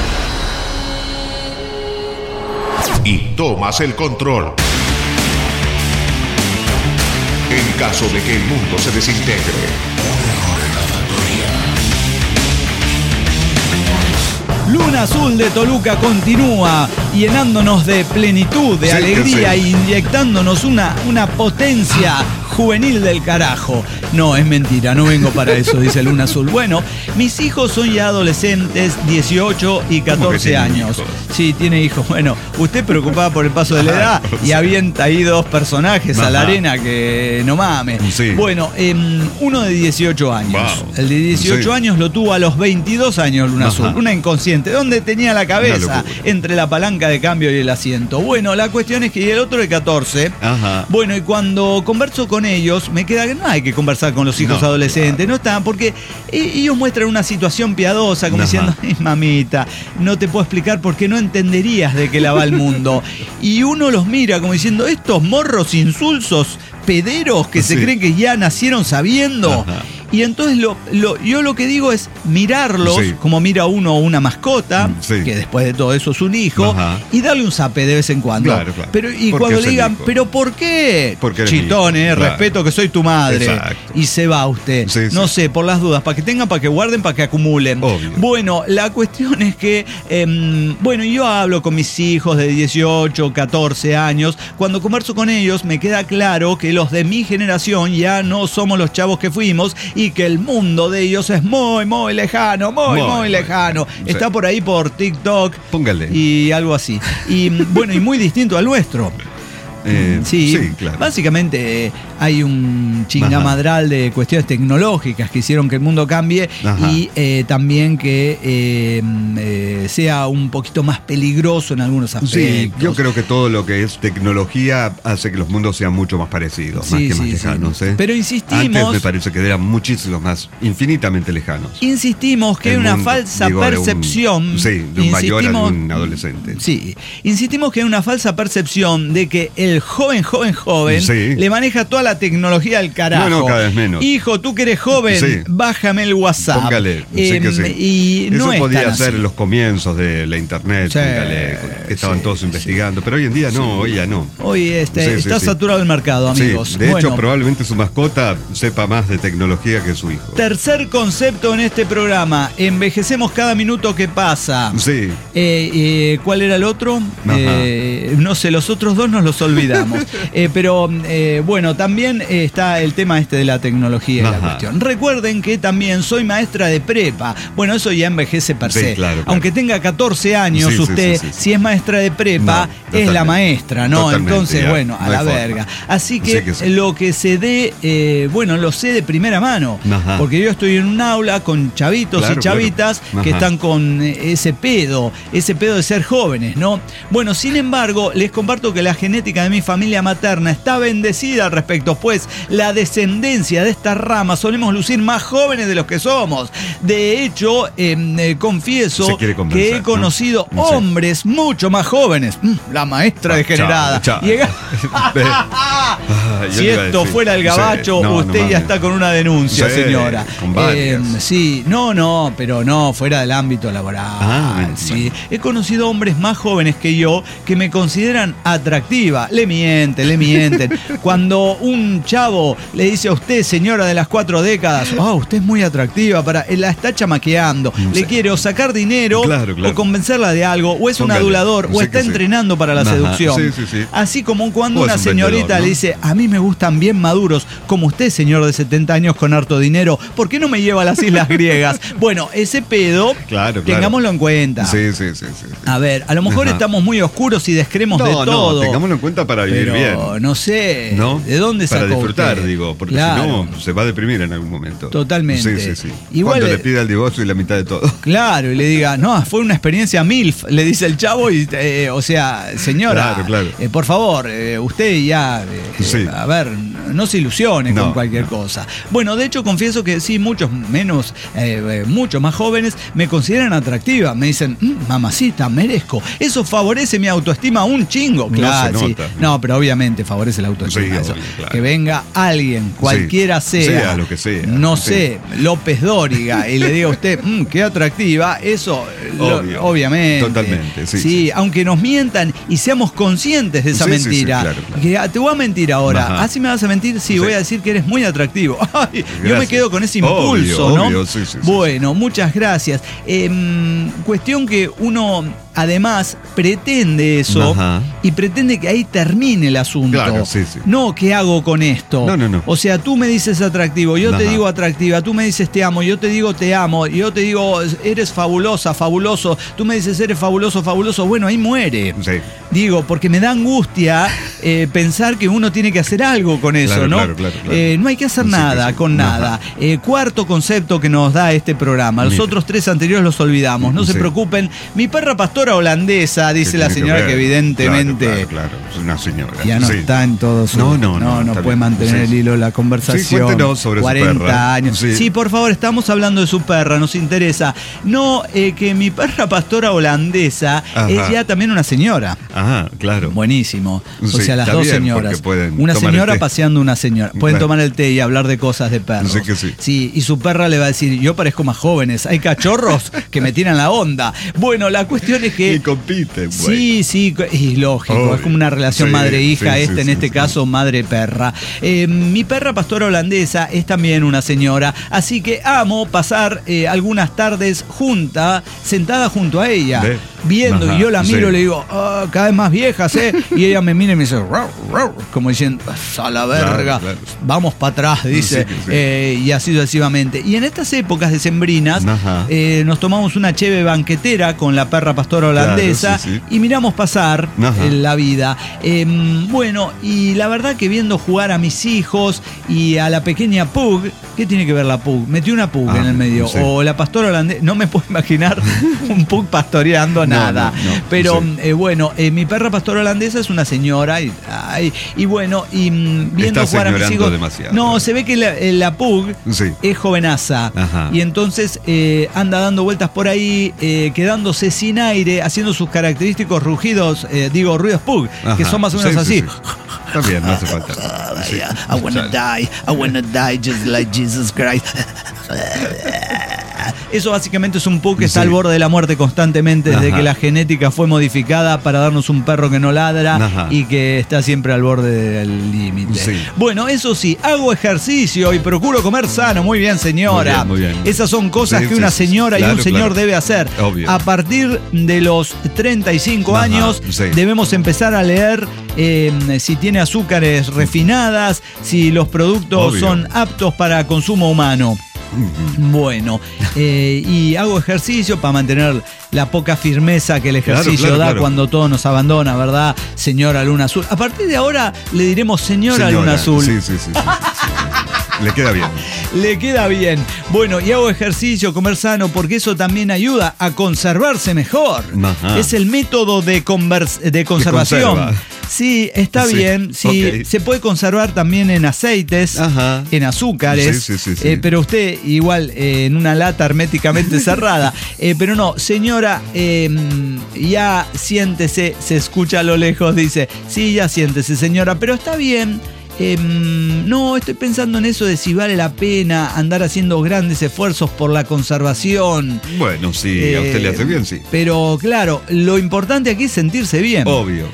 Y tomas el control. En caso de que el mundo se desintegre. Luna Azul de Toluca continúa llenándonos de plenitud, de alegría e inyectándonos una potencia juvenil del carajo. No, es mentira, no vengo para eso, dice Luna Azul. Bueno, mis hijos son ya adolescentes, 18 y 14 años. Hijos? Sí, tiene hijos. Bueno, usted preocupada por el paso de la edad y avienta ahí dos personajes a la arena que no mames. Bueno, uno de 18 años. El de 18 años lo tuvo a los 22 años Luna Azul. Una inconsciente. ¿Dónde tenía la cabeza? Entre la palanca de cambio y el asiento. Bueno, la cuestión es que y el otro de 14. Bueno, y cuando converso con ellos, me queda que no hay que conversar con los hijos adolescentes. No están, porque ellos muestran una situación piadosa, como diciendo, mamita, no te puedo explicar porque no entenderías de qué la va el mundo. Y uno los mira como diciendo, estos morros insulsos, pederos que se creen que ya nacieron sabiendo. Y entonces yo lo que digo es mirarlos como mira uno una mascota, que después de todo eso es un hijo, y darle un zape de vez en cuando. Claro. Pero, y cuando le digan, ¿pero por qué? Chitón, respeto que soy tu madre. Exacto. Y se va usted. No sé, por las dudas, para que tengan, para que guarden, para que acumulen. Obvio. Bueno, la cuestión es que, yo hablo con mis hijos de 18, 14 años. Cuando converso con ellos, me queda claro que los de mi generación ya no somos los chavos que fuimos y y que el mundo de ellos es muy, muy lejano, muy lejano. Está por ahí por TikTok. Póngale. Y algo así. Y bueno, y muy distinto al nuestro. Sí, claro. Básicamente hay un chingamadral de cuestiones tecnológicas que hicieron que el mundo cambie. Ajá. Y también que sea un poquito más peligroso en algunos aspectos. Sí, yo creo que todo lo que es tecnología hace que los mundos sean mucho más parecidos, más que más lejanos. Sí. Pero insistimos... Antes me parece que eran muchísimos más, infinitamente lejanos. Insistimos que hay una falsa percepción. De un mayor a un adolescente. Sí, insistimos que hay una falsa percepción de que el joven le maneja toda la tecnología al carajo. No, cada vez menos. Hijo, tú que eres joven, bájame el WhatsApp. Póngale, y eso no podía ser los comienzos de la internet, póngale, que estaban todos investigando, pero hoy en día no, hoy ya no. Hoy está saturado el mercado, amigos. De hecho, probablemente su mascota sepa más de tecnología que su hijo. Tercer concepto en este programa: envejecemos cada minuto que pasa. Sí. ¿Cuál era el otro? No sé, los otros dos nos los olvidamos. Pero bueno, también está el tema de la tecnología y la cuestión. Recuerden que también soy maestra de prepa. Bueno, eso ya envejece per se. Claro. Aunque tenga 14 años usted, si es maestra de prepa, es la maestra, ¿no? Entonces, bueno, a la verga. Así que lo que se dé, lo sé de primera mano. Porque yo estoy en un aula con chavitos y chavitas que están con ese pedo de ser jóvenes, ¿no? Bueno, sin embargo, les comparto que la genética de mi familia materna está bendecida al respecto, pues la descendencia de esta rama solemos lucir más jóvenes de los que somos. De hecho, confieso que he conocido hombres mucho más jóvenes. La maestra degenerada. Si esto fuera el gabacho, usted ya está con una denuncia, señora. Con varias. Pero fuera del ámbito laboral. Sí. He conocido hombres más jóvenes que yo que me consideran atractiva. Le mienten. Cuando un chavo le dice a usted, señora de las 4 décadas, usted es muy atractiva, la está chamaqueando, le quiere o sacar dinero o convencerla de algo, o es un adulador, o está entrenando para la seducción. Así como cuando una señorita le dice, a mí me gustan bien maduros, como usted, señor de 70 años con harto dinero, ¿por qué no me lleva a las Islas Griegas? Bueno, ese pedo, tengámoslo en cuenta. Sí. A ver, a lo mejor estamos muy oscuros y descreemos de todo. Tengámoslo en cuenta para vivir bien. No sé, ¿de dónde sacó para disfrutar, usted? Digo, porque si no, se va a deprimir en algún momento. Totalmente. Sí. Igual cuando le pida el divorcio y la mitad de todo. Claro, y le diga, no, fue una experiencia MILF, le dice el chavo, y señora, por favor, usted ya, a ver, no se ilusione con cualquier cosa. Bueno, de hecho, confieso que sí, muchos más jóvenes me consideran atractiva. Me dicen, mamacita, merezco. Eso favorece mi autoestima un chingo. Claro, no se nota. No, pero obviamente favorece la autoestima. Eso. Que venga alguien, cualquiera sea lo que sea. No sé, López Dóriga, y le diga a usted, qué atractiva, eso, obviamente. Totalmente, sí, aunque nos mientan y seamos conscientes de esa mentira. Claro. Que te voy a mentir ahora. ¿Así me vas a mentir? Sí, voy a decir que eres muy atractivo. Ay, yo me quedo con ese impulso, ¿no? Obvio, bueno, muchas gracias. Cuestión que uno además pretende eso y pretende que ahí termine el asunto. Claro, No, ¿qué hago con esto? No. O sea, tú me dices atractivo, yo te digo atractiva, tú me dices te amo, yo te digo te amo, yo te digo eres fabulosa, fabuloso, tú me dices eres fabuloso, fabuloso. Bueno, ahí muere. Digo, porque me da angustia pensar que uno tiene que hacer algo con eso, ¿no? Claro. No hay que hacer nada con nada. Cuarto concepto que nos da este programa. Los otros 3 anteriores los olvidamos. No se preocupen. Mi perra pastora holandesa, dice la señora, que evidentemente claro, es una señora. Ya no está en todo su... No puede mantener el hilo de la conversación. Cuéntenos sobre 40 su perra. años. Sí, por favor, estamos hablando de su perra, nos interesa. No, que mi perra pastora holandesa es ya también una señora. Claro. Buenísimo. O sea, las dos señoras. Una señora paseando una señora. Pueden tomar el té y hablar de cosas de perros. Sí, y su perra le va a decir, yo parezco más jóvenes. Hay cachorros que me tiran la onda. Bueno, la cuestión es que... Y compiten, Sí, y lógico. Es como una relación madre-hija, en este caso madre-perra. Mi perra pastora holandesa es también una señora, así que amo pasar algunas tardes sentada junto a ella. viendo, Ajá, y yo la miro y sí. le digo, cada vez más viejas, y ella me mira y me dice, "Rau, rau", como diciendo, a la verga, Claro. vamos para atrás, dice, y así sucesivamente. Y en estas épocas decembrinas, nos tomamos una cheve banquetera con la perra pastora holandesa, Claro, sí. y miramos pasar Ajá. la vida. Bueno, y la verdad que viendo jugar a mis hijos y a la pequeña Pug, ¿qué tiene que ver la Pug? Metí una Pug en el medio, sí. o la pastora holandesa, no me puedo imaginar un Pug pastoreando nada, no, pero sí. bueno, mi perra pastora holandesa es una señora, y bueno, y viendo Está jugar a mis señorando hijos, demasiado. no, se ve que la Pug Sí. es jovenaza, Ajá. y entonces anda dando vueltas por ahí, quedándose sin aire, haciendo sus característicos rugidos, ruidos Pug, que Ajá. son más o menos Sí, así. sí, sí. Está bien, no hace falta. Sí. I wanna die just like Jesus Christ. Eso básicamente es un Pug que está Sí. al borde de la muerte constantemente desde Ajá. que la genética fue modificada para darnos un perro que no ladra Ajá. y que está siempre al borde del límite. Sí. Bueno, eso sí, hago ejercicio y procuro comer sano. Muy bien, señora. Muy bien, muy bien. Esas son cosas Sí, que sí, una sí, señora y claro, un señor claro. debe hacer. Obvio. A partir de los 35 Ajá, años sí. debemos empezar a leer si tiene azúcares refinadas, si los productos Obvio. son aptos para consumo humano. Bueno, y hago ejercicio para mantener la poca firmeza que el ejercicio Claro, da claro. cuando todo nos abandona, ¿verdad? Señora Luna Azul. A partir de ahora le diremos señora Luna Azul. Sí. Le queda bien. Le queda bien. Bueno, y hago ejercicio, comer sano, porque eso también ayuda a conservarse mejor. Ajá. Es el método de conservación. conserva. Sí, está Sí, bien. Sí, ok. se puede conservar también en aceites, Ajá. en azúcares. Sí. Pero usted igual en una lata herméticamente cerrada. Pero no, señora, ya siéntese, se escucha a lo lejos, dice, sí, ya siéntese, señora, pero está bien. No, estoy pensando en eso de si vale la pena andar haciendo grandes esfuerzos por la conservación. Bueno, sí, a usted le hace bien, sí. Pero claro, lo importante aquí es sentirse bien. Obvio.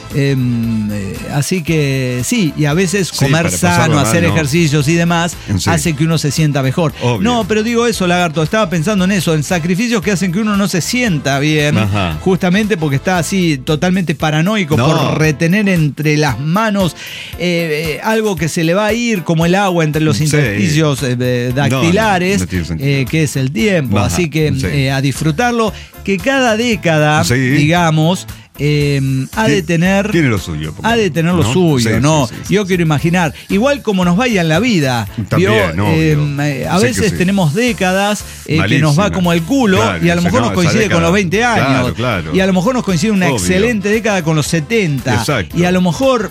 Así que sí, y a veces Sí, comer para pasarla sano, mal, hacer no. ejercicios y demás Sí. hace que uno se sienta mejor. Obvio. No, pero digo eso, Lagarto, estaba pensando en eso, en sacrificios que hacen que uno no se sienta bien, Ajá. justamente porque está así totalmente paranoico No. por retener entre las manos algo que se le va a ir como el agua entre los Sí. intersticios dactilares, No tiene sentido. que es el tiempo. Ajá, Así que sí. a disfrutarlo, que cada década, Sí. digamos, ha de tener... Tiene lo suyo. Ha de tener lo ¿no? suyo, Sí, ¿no? sí. Yo quiero imaginar, igual como nos vaya en la vida, También, obvio. a Sé veces que sí. tenemos décadas que Malísima. nos va como el culo, Claro, y a lo mejor no, nos esa coincide década. con los 20 años, Claro. y a lo mejor nos coincide una Obvio. excelente década con los 70, Exacto. y a lo mejor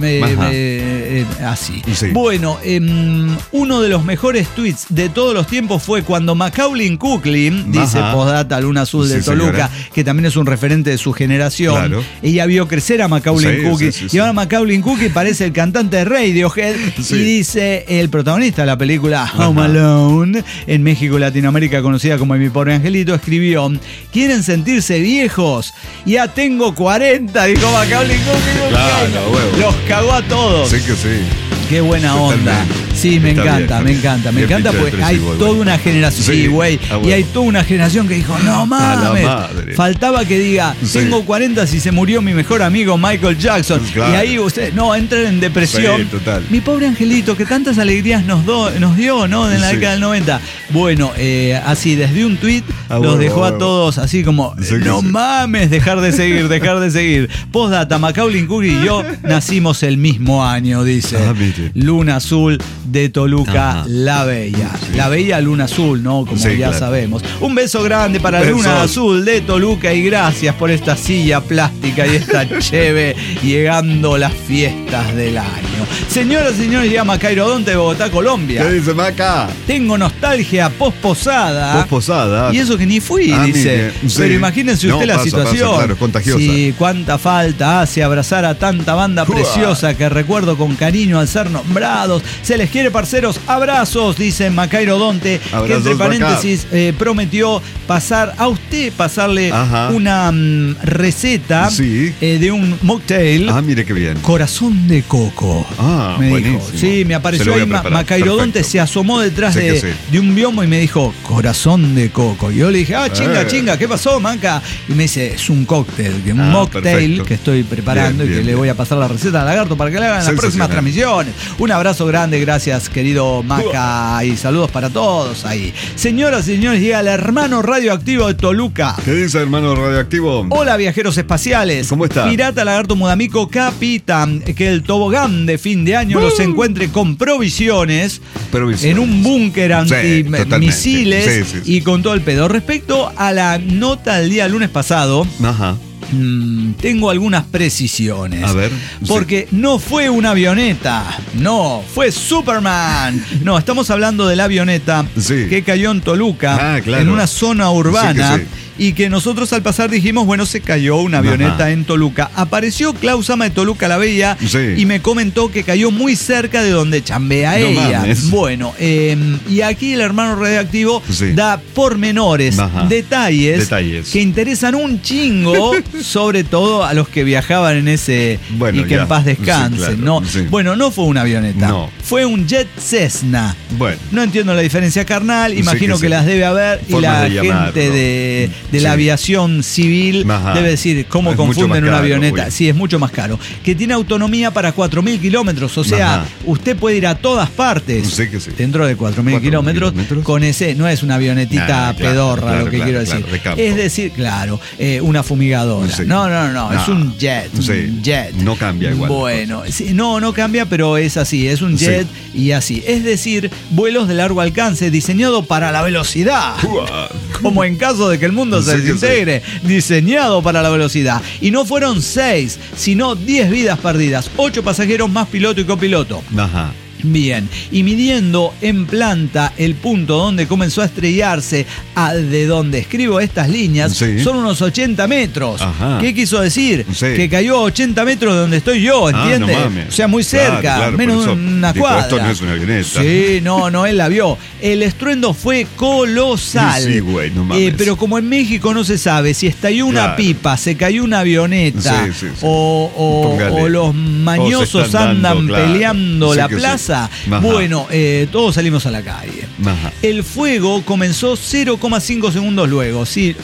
Ajá. así. Sí. Bueno, uno de los mejores tweets de todos los tiempos fue cuando Macaulay Culkin, dice Ajá. postdata Luna Azul de Sí, Toluca, señora. que también es un referente de su generación. Claro. Ella vio crecer a Macaulay Culkin. Sí. Y ahora Macaulay Culkin parece el cantante de Radiohead. Sí. Y dice el protagonista de la película Home Alone, en México y Latinoamérica conocida como Mi Pobre Angelito, escribió: ¿quieren sentirse viejos? Ya tengo 40, dijo Macaulay Culkin. Claro, huevo. Los cagó a todos. Sí que sí. Qué buena Totalmente. onda. Sí, me Está encanta, bien, me está encanta. Me bien. encanta Bien porque pincho hay depresivo, toda güey. una generación. Sí, Sí, güey. ah, Y bueno. hay toda una generación que dijo, no mames. madre. Faltaba que diga, Sí. tengo 40 si se murió mi mejor amigo Michael Jackson. Claro. Y ahí usted, no, entran en depresión. Sí, total. Mi pobre angelito, que tantas alegrías nos dio, ¿no? En la Sí. década del 90. Bueno, así, desde un tuit los huevo, dejó a huevo. todos así como, Sí que no sí. mames, dejar de seguir. Postdata, Macaulay Culkin y yo nacimos el mismo año, dice. Ah, mire. Luna Azul de Toluca, Ajá. la Bella. La Bella Luna Azul, ¿no? Como Sí, ya claro. sabemos. Un beso grande para Beso. Luna Azul de Toluca y gracias por esta silla plástica y esta cheve llegando las fiestas del año. Señoras y señores, llama Cairo Donte de Bogotá, Colombia. ¿Qué dice Maca? Tengo nostalgia posposada. Posposada. Y eso que ni fui, Ah, dice. mire, sí. Pero imagínense No, usted la pasa, situación. pasa, claro, es contagiosa. Sí, cuánta falta hace abrazar a tanta banda Uah. preciosa que recuerdo con cariño al ser nombrados. Se les quiere, parceros, abrazos, dice Macairo Donte, que Abrazos, entre Maca. paréntesis prometió pasarle Ajá. una receta Sí. de un mocktail Ah, mire qué bien. Corazón de Coco. me buenísimo. dijo. Sí, me apareció ahí Macairodonte, se asomó detrás de un biombo y me dijo, corazón de coco. Y yo le dije, chinga, ¿qué pasó, Manca? Y me dice, es un cóctel, un mocktail que estoy preparando y que le voy a pasar la receta al Lagarto para que le hagan las próximas transmisiones. Un abrazo grande, gracias, querido Maca, y saludos para todos ahí. Señoras y señores, llega el hermano radioactivo de Toluca. ¿Qué dice, hermano radioactivo? Hola, viajeros espaciales. ¿Cómo está? Pirata Lagarto Mudamico, capitán, que el tobogán de fin de año los encuentre con provisiones. En un búnker antimisiles y con todo el pedo. Respecto a la nota del día lunes pasado, tengo algunas precisiones. A ver. Porque no fue una avioneta, no, fue Superman. No, estamos hablando de la avioneta que cayó en Toluca, en una zona urbana. Y que nosotros al pasar dijimos, bueno, se cayó una avioneta en Toluca. Apareció Klaus Ama de Toluca, la veía, y me comentó que cayó muy cerca de donde chambea ella. Bueno, y aquí el hermano radioactivo da pormenores, detalles que interesan un chingo, sobre todo a los que viajaban en ese y que en paz descansen. Bueno, no fue una avioneta, fue un jet Cessna. No entiendo la diferencia carnal, imagino que las debe haber, y la gente de la aviación civil debe decir cómo confunden una avioneta. Sí, es mucho más caro. Que tiene autonomía para 4.000 kilómetros. O sea, usted puede ir a todas partes dentro de 4.000 kilómetros con ese. No es una avionetita pedorra, lo que quiero decir. Es decir, una fumigadora. No, es un jet. Un jet. No cambia igual. Bueno, no cambia, pero es así. Es un jet y así. Es decir, vuelos de largo alcance diseñado para la velocidad. Como en caso de que el mundo se desintegre, diseñado para la velocidad. Y no fueron 6, sino 10 vidas perdidas. 8 pasajeros más piloto y copiloto. Bien, y midiendo en planta el punto donde comenzó a estrellarse, de donde escribo estas líneas, son unos 80 metros. ¿Qué quiso decir? Que cayó a 80 metros de donde estoy yo, ¿entiende? O sea, muy cerca, menos de una cuadra. Esto no es una avioneta. Sí, no, él la vio. El estruendo fue colosal. Pero como en México no se sabe si estalló una pipa, se cayó una avioneta, o los mañosos andan peleando la plaza. Bueno, todos salimos a la calle. El fuego comenzó 0,5 segundos luego.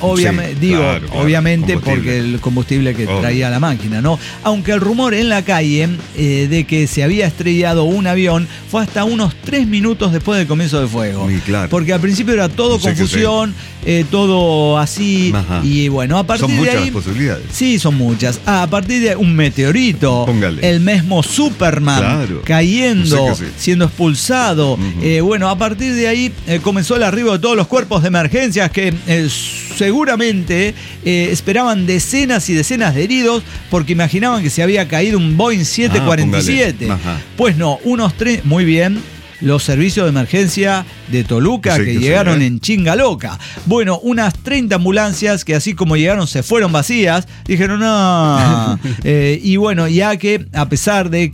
Obviamente porque el combustible que traía la máquina, ¿no? Aunque el rumor en la calle de que se había estrellado un avión fue hasta unos 3 minutos después del comienzo del fuego. Porque al principio era todo confusión, todo así. Y bueno, a partir de ahí. Son muchas las posibilidades. Sí, son muchas. A partir de un meteorito, el mismo Superman cayendo, siendo expulsado. Bueno, a partir de ahí comenzó el arribo de todos los cuerpos de emergencias que seguramente esperaban decenas y decenas de heridos porque imaginaban que se había caído un Boeing 747. Pues no, unos 3, muy bien. Los servicios de emergencia de Toluca que llegaron en chinga loca. Bueno, unas 30 ambulancias que así como llegaron se fueron vacías. Dijeron no. Y bueno, ya que a pesar de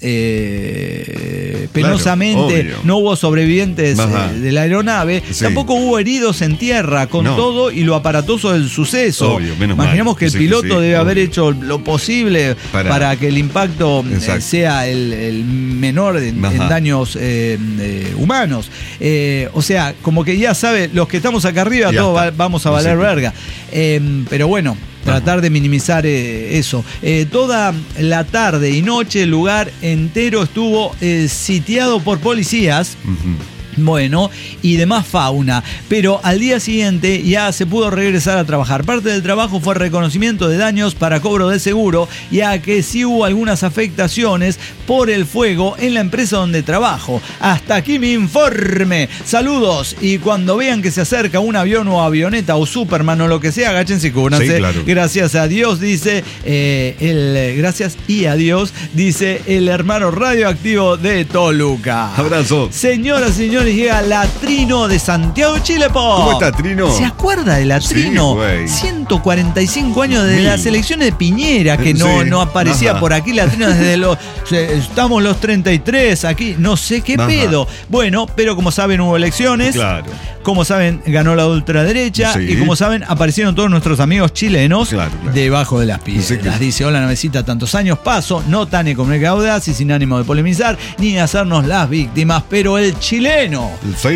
que penosamente no hubo sobrevivientes de la aeronave, tampoco hubo heridos en tierra con todo y lo aparatoso del suceso. Imaginemos que el piloto debe haber hecho lo posible para que el impacto sea el menor en daños humanos. O sea, como que ya sabe, los que estamos acá arriba todos vamos a valer verga. Pero bueno, tratar de minimizar eso. Toda la tarde y noche el lugar entero estuvo sitiado por policías. Bueno, y demás fauna, pero al día siguiente ya se pudo regresar a trabajar. Parte del trabajo fue reconocimiento de daños para cobro de seguro, ya que sí hubo algunas afectaciones por el fuego en la empresa donde trabajo. Hasta aquí mi informe. Saludos, y cuando vean que se acerca un avión o avioneta o Superman o lo que sea, agáchense y cúbranse. Gracias a Dios, dice gracias y a Dios, dice el hermano radioactivo de Toluca. Abrazo. Señoras y señores, llega la Trino de Santiago de Chile. ¿Cómo está, Trino? ¿Se acuerda de la Trino? 145 años de las elecciones de Piñera, que no aparecía por aquí la Trino desde estamos los 33 aquí, no sé qué pedo. Bueno, pero como saben hubo elecciones. Como saben, ganó la ultraderecha y como saben, aparecieron todos nuestros amigos chilenos debajo de las piedras. Dice, hola Navecita, tantos años paso, no tan económica audaz y sin ánimo de polemizar ni hacernos las víctimas, pero el chileno,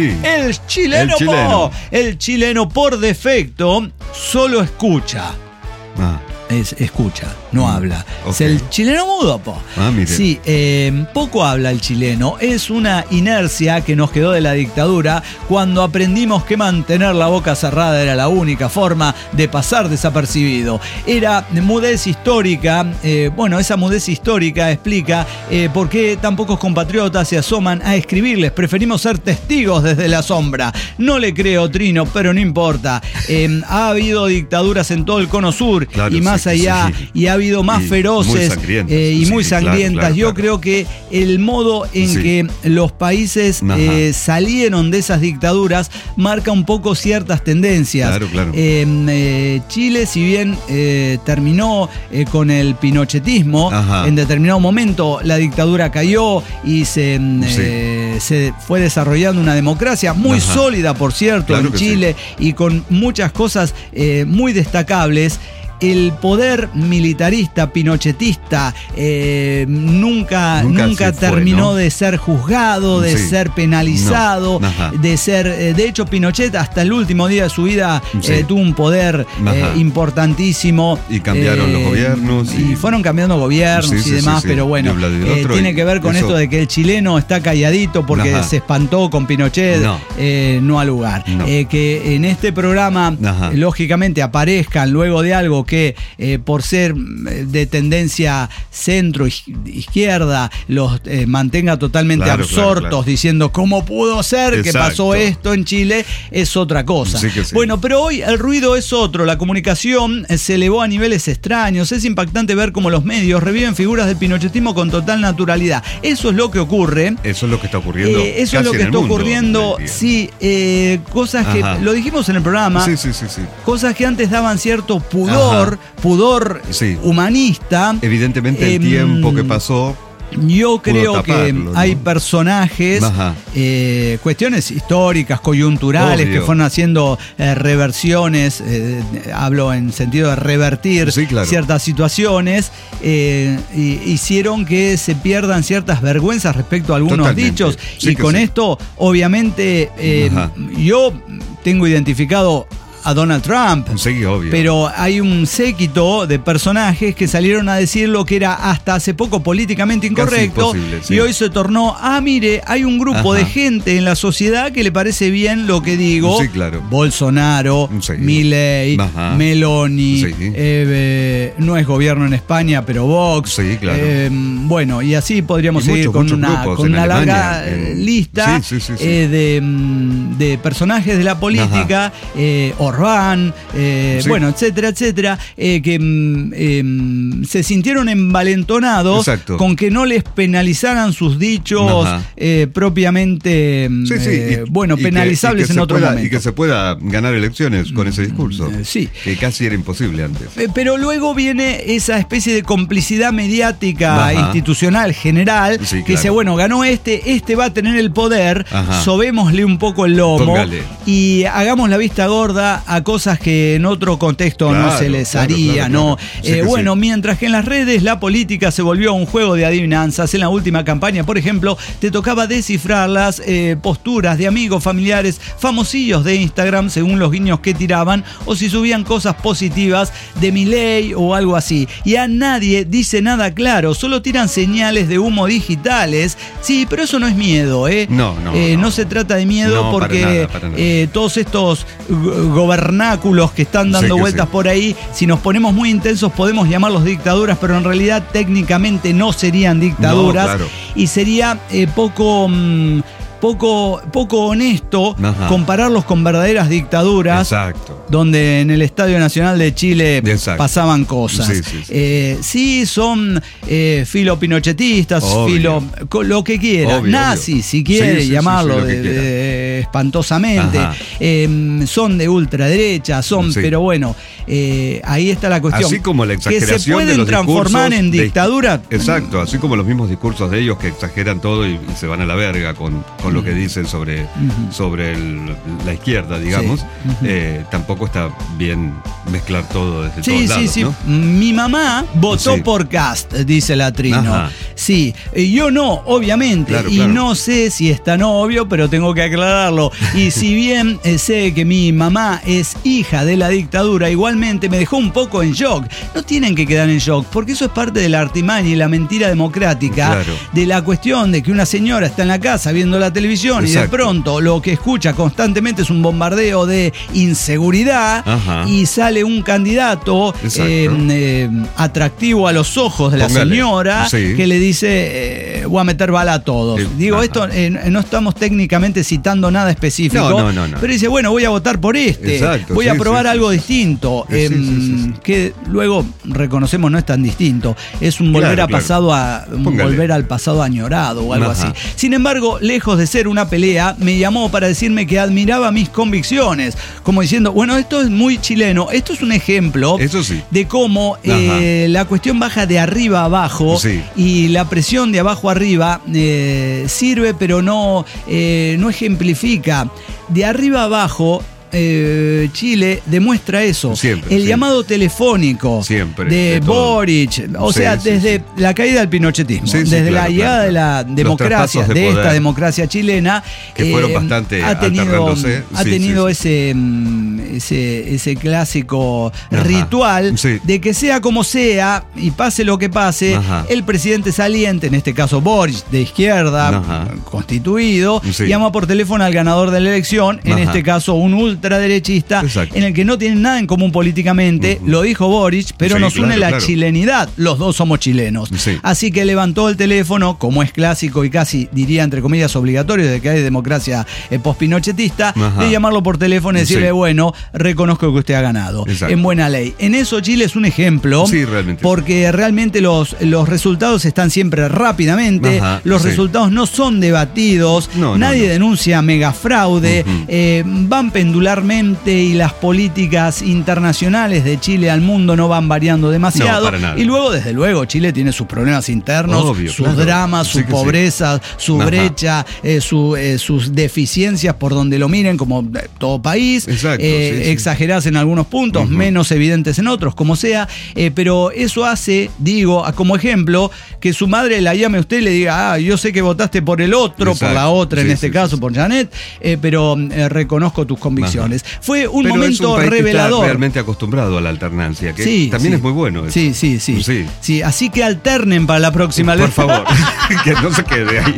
el chileno por defecto solo escucha. Escucha, no habla. Es el chileno mudo, po. Sí, poco habla el chileno. Es una inercia que nos quedó de la dictadura cuando aprendimos que mantener la boca cerrada era la única forma de pasar desapercibido. Era mudez histórica. Esa mudez histórica explica por qué tan pocos compatriotas se asoman a escribirles. Preferimos ser testigos desde la sombra. No le creo, Trino, pero no importa. Ha habido dictaduras en todo el cono sur y más allá, y ha habido más feroces y muy sangrientas. Yo creo que el modo en que los países salieron de esas dictaduras marca un poco ciertas tendencias. Chile, si bien terminó con el pinochetismo, en determinado momento la dictadura cayó y se fue desarrollando una democracia muy sólida, por cierto, en Chile, y con muchas cosas muy destacables. El poder militarista, pinochetista, nunca terminó de ser juzgado, de ser penalizado, de ser... de hecho, Pinochet hasta el último día de su vida tuvo un poder importantísimo. Y cambiaron los gobiernos. Y fueron cambiando gobiernos y demás, pero bueno, tiene que ver con esto de que el chileno está calladito porque se espantó con Pinochet, no al lugar. Que en este programa, lógicamente, aparezcan luego de algo que por ser de tendencia centro-izquierda los mantenga totalmente absortos diciendo ¿cómo pudo ser que pasó esto en Chile? Es otra cosa. Bueno, pero hoy el ruido es otro. La comunicación se elevó a niveles extraños. Es impactante ver cómo los medios reviven figuras del pinochetismo con total naturalidad. Eso es lo que ocurre. Eso es lo que está ocurriendo. Eso es lo que está ocurriendo. Sí, cosas que lo dijimos en el programa. Cosas que antes daban cierto pudor humanista. Evidentemente el tiempo que pasó. Yo creo que hay personajes, cuestiones históricas, coyunturales, que fueron haciendo reversiones, hablo en sentido de revertir ciertas situaciones, hicieron que se pierdan ciertas vergüenzas respecto a algunos dichos. Y con esto, obviamente, yo tengo identificado a Donald Trump, pero hay un séquito de personajes que salieron a decir lo que era hasta hace poco políticamente incorrecto y hoy se tornó, mire, hay un grupo de gente en la sociedad que le parece bien lo que digo. Bolsonaro, Milei, Meloni, no es gobierno en España, pero Vox. Bueno, y así podríamos seguir con una larga lista de personajes de la política, Orbán, bueno, etcétera, etcétera, que se sintieron envalentonados con que no les penalizaran sus dichos propiamente penalizables en otro momento. Y que se pueda ganar elecciones con ese discurso. Que casi era imposible antes. Pero luego viene esa especie de complicidad mediática institucional general que dice, bueno, ganó este va a tener el poder, sobémosle un poco el lomo y hagamos la vista gorda a cosas que en otro contexto no se les haría, ¿no? Mientras que en las redes la política se volvió un juego de adivinanzas. En la última campaña, por ejemplo, te tocaba descifrar las posturas de amigos, familiares, famosillos de Instagram según los guiños que tiraban o si subían cosas positivas de Milei o algo así. Y a nadie dice nada claro, solo tiran señales de humo digitales. Sí, pero eso no es miedo, no se trata de miedo porque para nada. Todos estos gobernáculos que están dando vueltas por ahí, si nos ponemos muy intensos podemos llamarlos dictaduras, pero en realidad técnicamente no serían dictaduras y sería poco honesto compararlos con verdaderas dictaduras. donde en el Estadio Nacional de Chile pasaban cosas. Sí, son filopinochetistas, lo que quiera, nazis, si quiere llamarlo espantosamente, son de ultraderecha, pero bueno, ahí está la cuestión. Así como la exageración que se pueden de los transformar en dictadura. Exacto, así como los mismos discursos de ellos que exageran todo y se van a la verga con lo que dicen sobre la izquierda, digamos. Tampoco está bien mezclar todo desde todos lados, ¿no? Mi mamá votó por Cast, dice la Trino. Sí, yo no, obviamente, claro. No sé si es tan obvio, pero tengo que aclararlo. Y si bien sé que mi mamá es hija de la dictadura, igualmente me dejó un poco en shock. No tienen que quedar en shock, porque eso es parte de la artimaña y la mentira democrática, de la cuestión de que una señora está en la casa viendo la televisión y de pronto lo que escucha constantemente es un bombardeo de inseguridad y sale un candidato atractivo a los ojos de la señora que le dice voy a meter bala a todos. Digo, esto no estamos técnicamente citando nada específico, pero dice, bueno, voy a votar por voy a probar algo distinto, que luego reconocemos no es tan distinto, es un volver volver al pasado añorado o algo así. Sin embargo, lejos de ser una pelea, me llamó para decirme que admiraba mis convicciones, como diciendo, bueno, esto es muy chileno, esto es un ejemplo de cómo la cuestión baja de arriba a abajo y la presión de abajo arriba sirve, pero no ejemplifica. De arriba a abajo, Chile demuestra eso. El llamado telefónico de Boric, o sea, desde la caída del pinochetismo, desde la llegada de la democracia, de esta democracia chilena, que fueron bastante ha tenido ese clásico ritual de que sea como sea y pase lo que pase, el presidente saliente, en este caso Boric, de izquierda, constituido, llama por teléfono al ganador de la elección, en este caso un ultraderechista, en el que no tienen nada en común políticamente, lo dijo Boric, pero nos une la chilenidad, los dos somos chilenos. Así que levantó el teléfono, como es clásico y casi diría entre comillas obligatorio desde que hay democracia post-pinochetista, de llamarlo por teléfono y decirle, bueno, reconozco que usted ha ganado, en buena ley. En eso Chile es un ejemplo, porque realmente los resultados están siempre rápidamente, los resultados no son debatidos, nadie denuncia megafraude, van pendularmente y las políticas internacionales de Chile al mundo no van variando demasiado. Y luego, desde luego, Chile tiene sus problemas internos, sus dramas, su pobreza, su brecha, sus deficiencias por donde lo miren, como todo país, exageradas en algunos puntos, menos evidentes en otros, como sea, pero eso hace, digo, como ejemplo, que su madre la llame a usted y le diga, yo sé que votaste por el otro, por la otra, en este caso, por Janet, pero reconozco tus convicciones. Fue un momento revelador. Está realmente acostumbrado a la alternancia, que también es muy bueno. Sí, así que alternen para la próxima. Por favor, que no se quede ahí.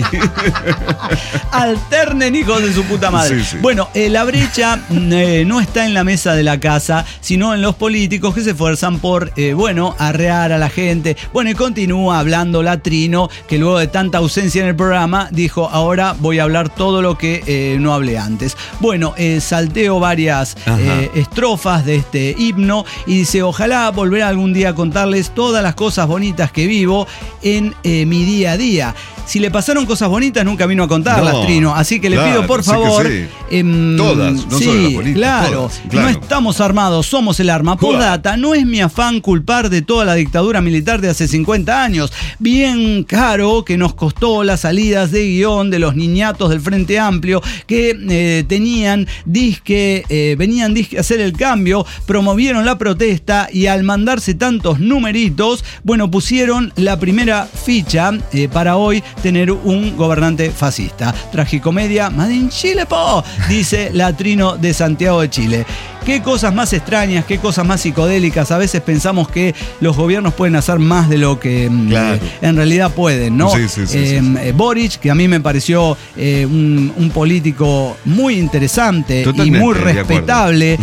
Alternen, hijos de su puta madre. Bueno, la brecha no está en la mesa de la casa, sino en los políticos que se esfuerzan por, arrear a la gente. Bueno, y continúa hablando la Trino, que luego de tanta ausencia en el programa, dijo, ahora voy a hablar todo lo que no hablé antes. Bueno, salteo varias estrofas de este himno y dice, ojalá volver algún día a contarles todas las cosas bonitas que vivo en mi día a día. Si le pasaron cosas bonitas, nunca vino a contarlas, Trino. Así que le pido, por favor. Todas, no solo las bonitas. Claro. No estamos armados, somos el arma. Postdata, no es mi afán culpar de toda la dictadura militar de hace 50 años. Bien caro que nos costó las salidas de guión de los niñatos del Frente Amplio que venían disque a hacer el cambio, promovieron la protesta y al mandarse tantos numeritos, pusieron la primera ficha para hoy tener un gobernante fascista. Tragicomedia, Made in Chile, po, dice la Trino de Santiago de Chile. Qué cosas más extrañas, qué cosas más psicodélicas. A veces pensamos que los gobiernos pueden hacer más de lo que en realidad pueden, ¿no? Boric, que a mí me pareció un político muy interesante y muy respetable.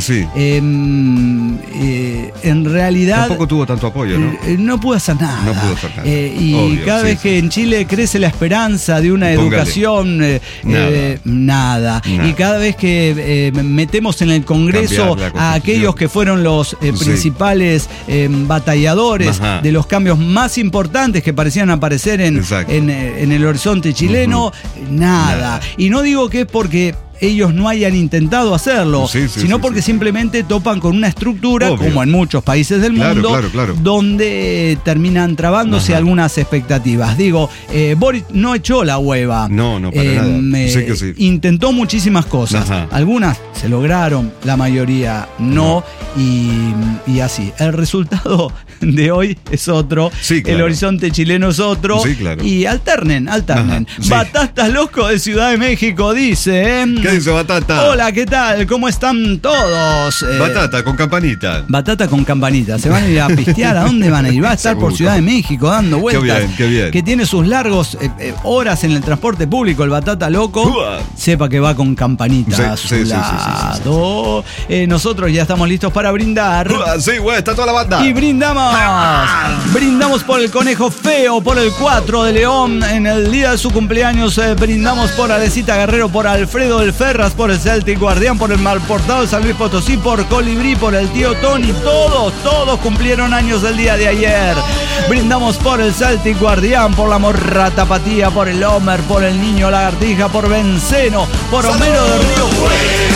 En realidad tampoco tuvo tanto apoyo, ¿no? No pudo hacer nada. Y cada vez que en Chile crece la esperanza de una educación, nada. Y cada vez que metemos en el Congreso a aquellos que fueron los principales batalladores de los cambios más importantes que parecían aparecer en el horizonte chileno, nada. Y no digo que es porque ellos no hayan intentado hacerlo, sino porque simplemente topan con una estructura, como en muchos países del mundo, donde terminan trabándose algunas expectativas. Digo, Boric no echó la hueva. No, para nada. Sé que sí. Intentó muchísimas cosas. Algunas se lograron, la mayoría no. Y así. El resultado de hoy es otro. El horizonte chileno es otro. Y alternen. Batatas Loco de Ciudad de México dice... ¿Qué dice Batata? Hola, ¿qué tal? ¿Cómo están todos? Batata con campanita. Batata con campanita. ¿Se van a ir a pistear? ¿A dónde van a ir? Va a estar por Ciudad de México dando vueltas. Qué bien. Que tiene sus largos horas en el transporte público, el Batata Loco. Sepa que va con campanita a su lado. Nosotros ya estamos listos para brindar. Sí, güey, está toda la banda. Y brindamos. Brindamos por el Conejo Feo, por el 4 de León en el día de su cumpleaños. Brindamos por Alecita Guerrero, por Alfredo del Ferras, por el Celtic Guardián, por el Malportado de San Luis Potosí, por Colibrí, por el tío Tony. Todos cumplieron años el día de ayer. Brindamos por el Celtic Guardián, por la Morra Tapatía, por el Homer, por el Niño Lagartija, por Benceno, por Homero de Río.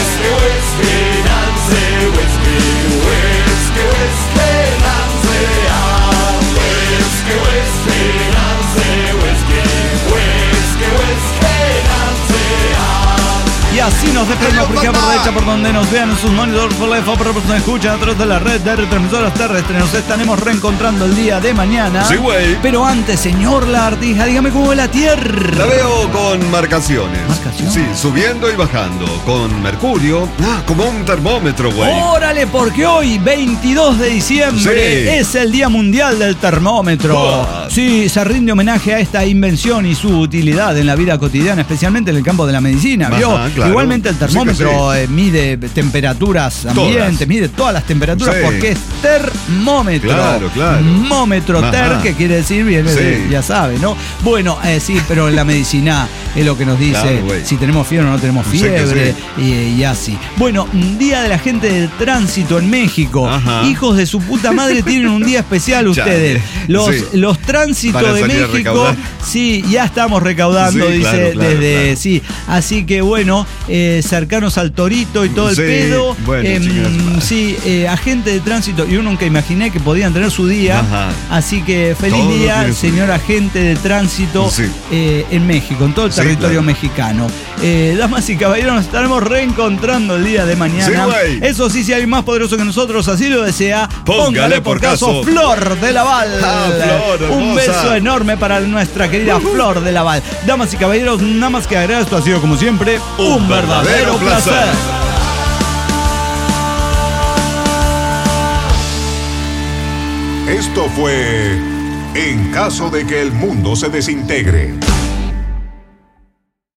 Y así nos despedimos porque por derecha, por donde nos vean en sus monitores, por la por donde nos escuchan a través de la red de retransmisoras terrestres. Nos estaremos reencontrando el día de mañana. Sí, güey. Pero antes, señor Lagartija, dígame cómo es la Tierra. La veo con marcaciones. ¿Marcaciones? Sí, subiendo y bajando. Con mercurio. Como un termómetro, güey. Órale, porque hoy, 22 de diciembre, es el Día Mundial del Termómetro. Sí, se rinde homenaje a esta invención y su utilidad en la vida cotidiana, especialmente en el campo de la medicina, ¿vio? Claro. Igualmente el termómetro mide temperaturas ambientes, mide todas las temperaturas porque es termómetro. Claro. Termómetro, que quiere decir, viene de, ya sabe, ¿no? Bueno, sí, pero en la medicina es lo que nos dice si tenemos fiebre o no tenemos fiebre y así. Bueno, Día de la Gente del Tránsito en México. Hijos de su puta madre, tienen un día especial ustedes. Los tránsitos de México, ya estamos recaudando, dice desde, así que bueno, cercanos al Torito y todo el pedo. Bueno, agente de tránsito, yo nunca imaginé que podían tener su día. Así que feliz todo día, señor agente de tránsito en México, en todo el territorio mexicano. Damas y caballeros, nos estaremos reencontrando el día de mañana. Eso sí, si hay más poderoso que nosotros, así lo desea, póngale por caso Flor de Laval. Un beso enorme para nuestra querida Flor de Laval. Damas y caballeros, nada más que agregar, esto ha sido como siempre un verdadero placer. Esto fue En caso de que el mundo se desintegre.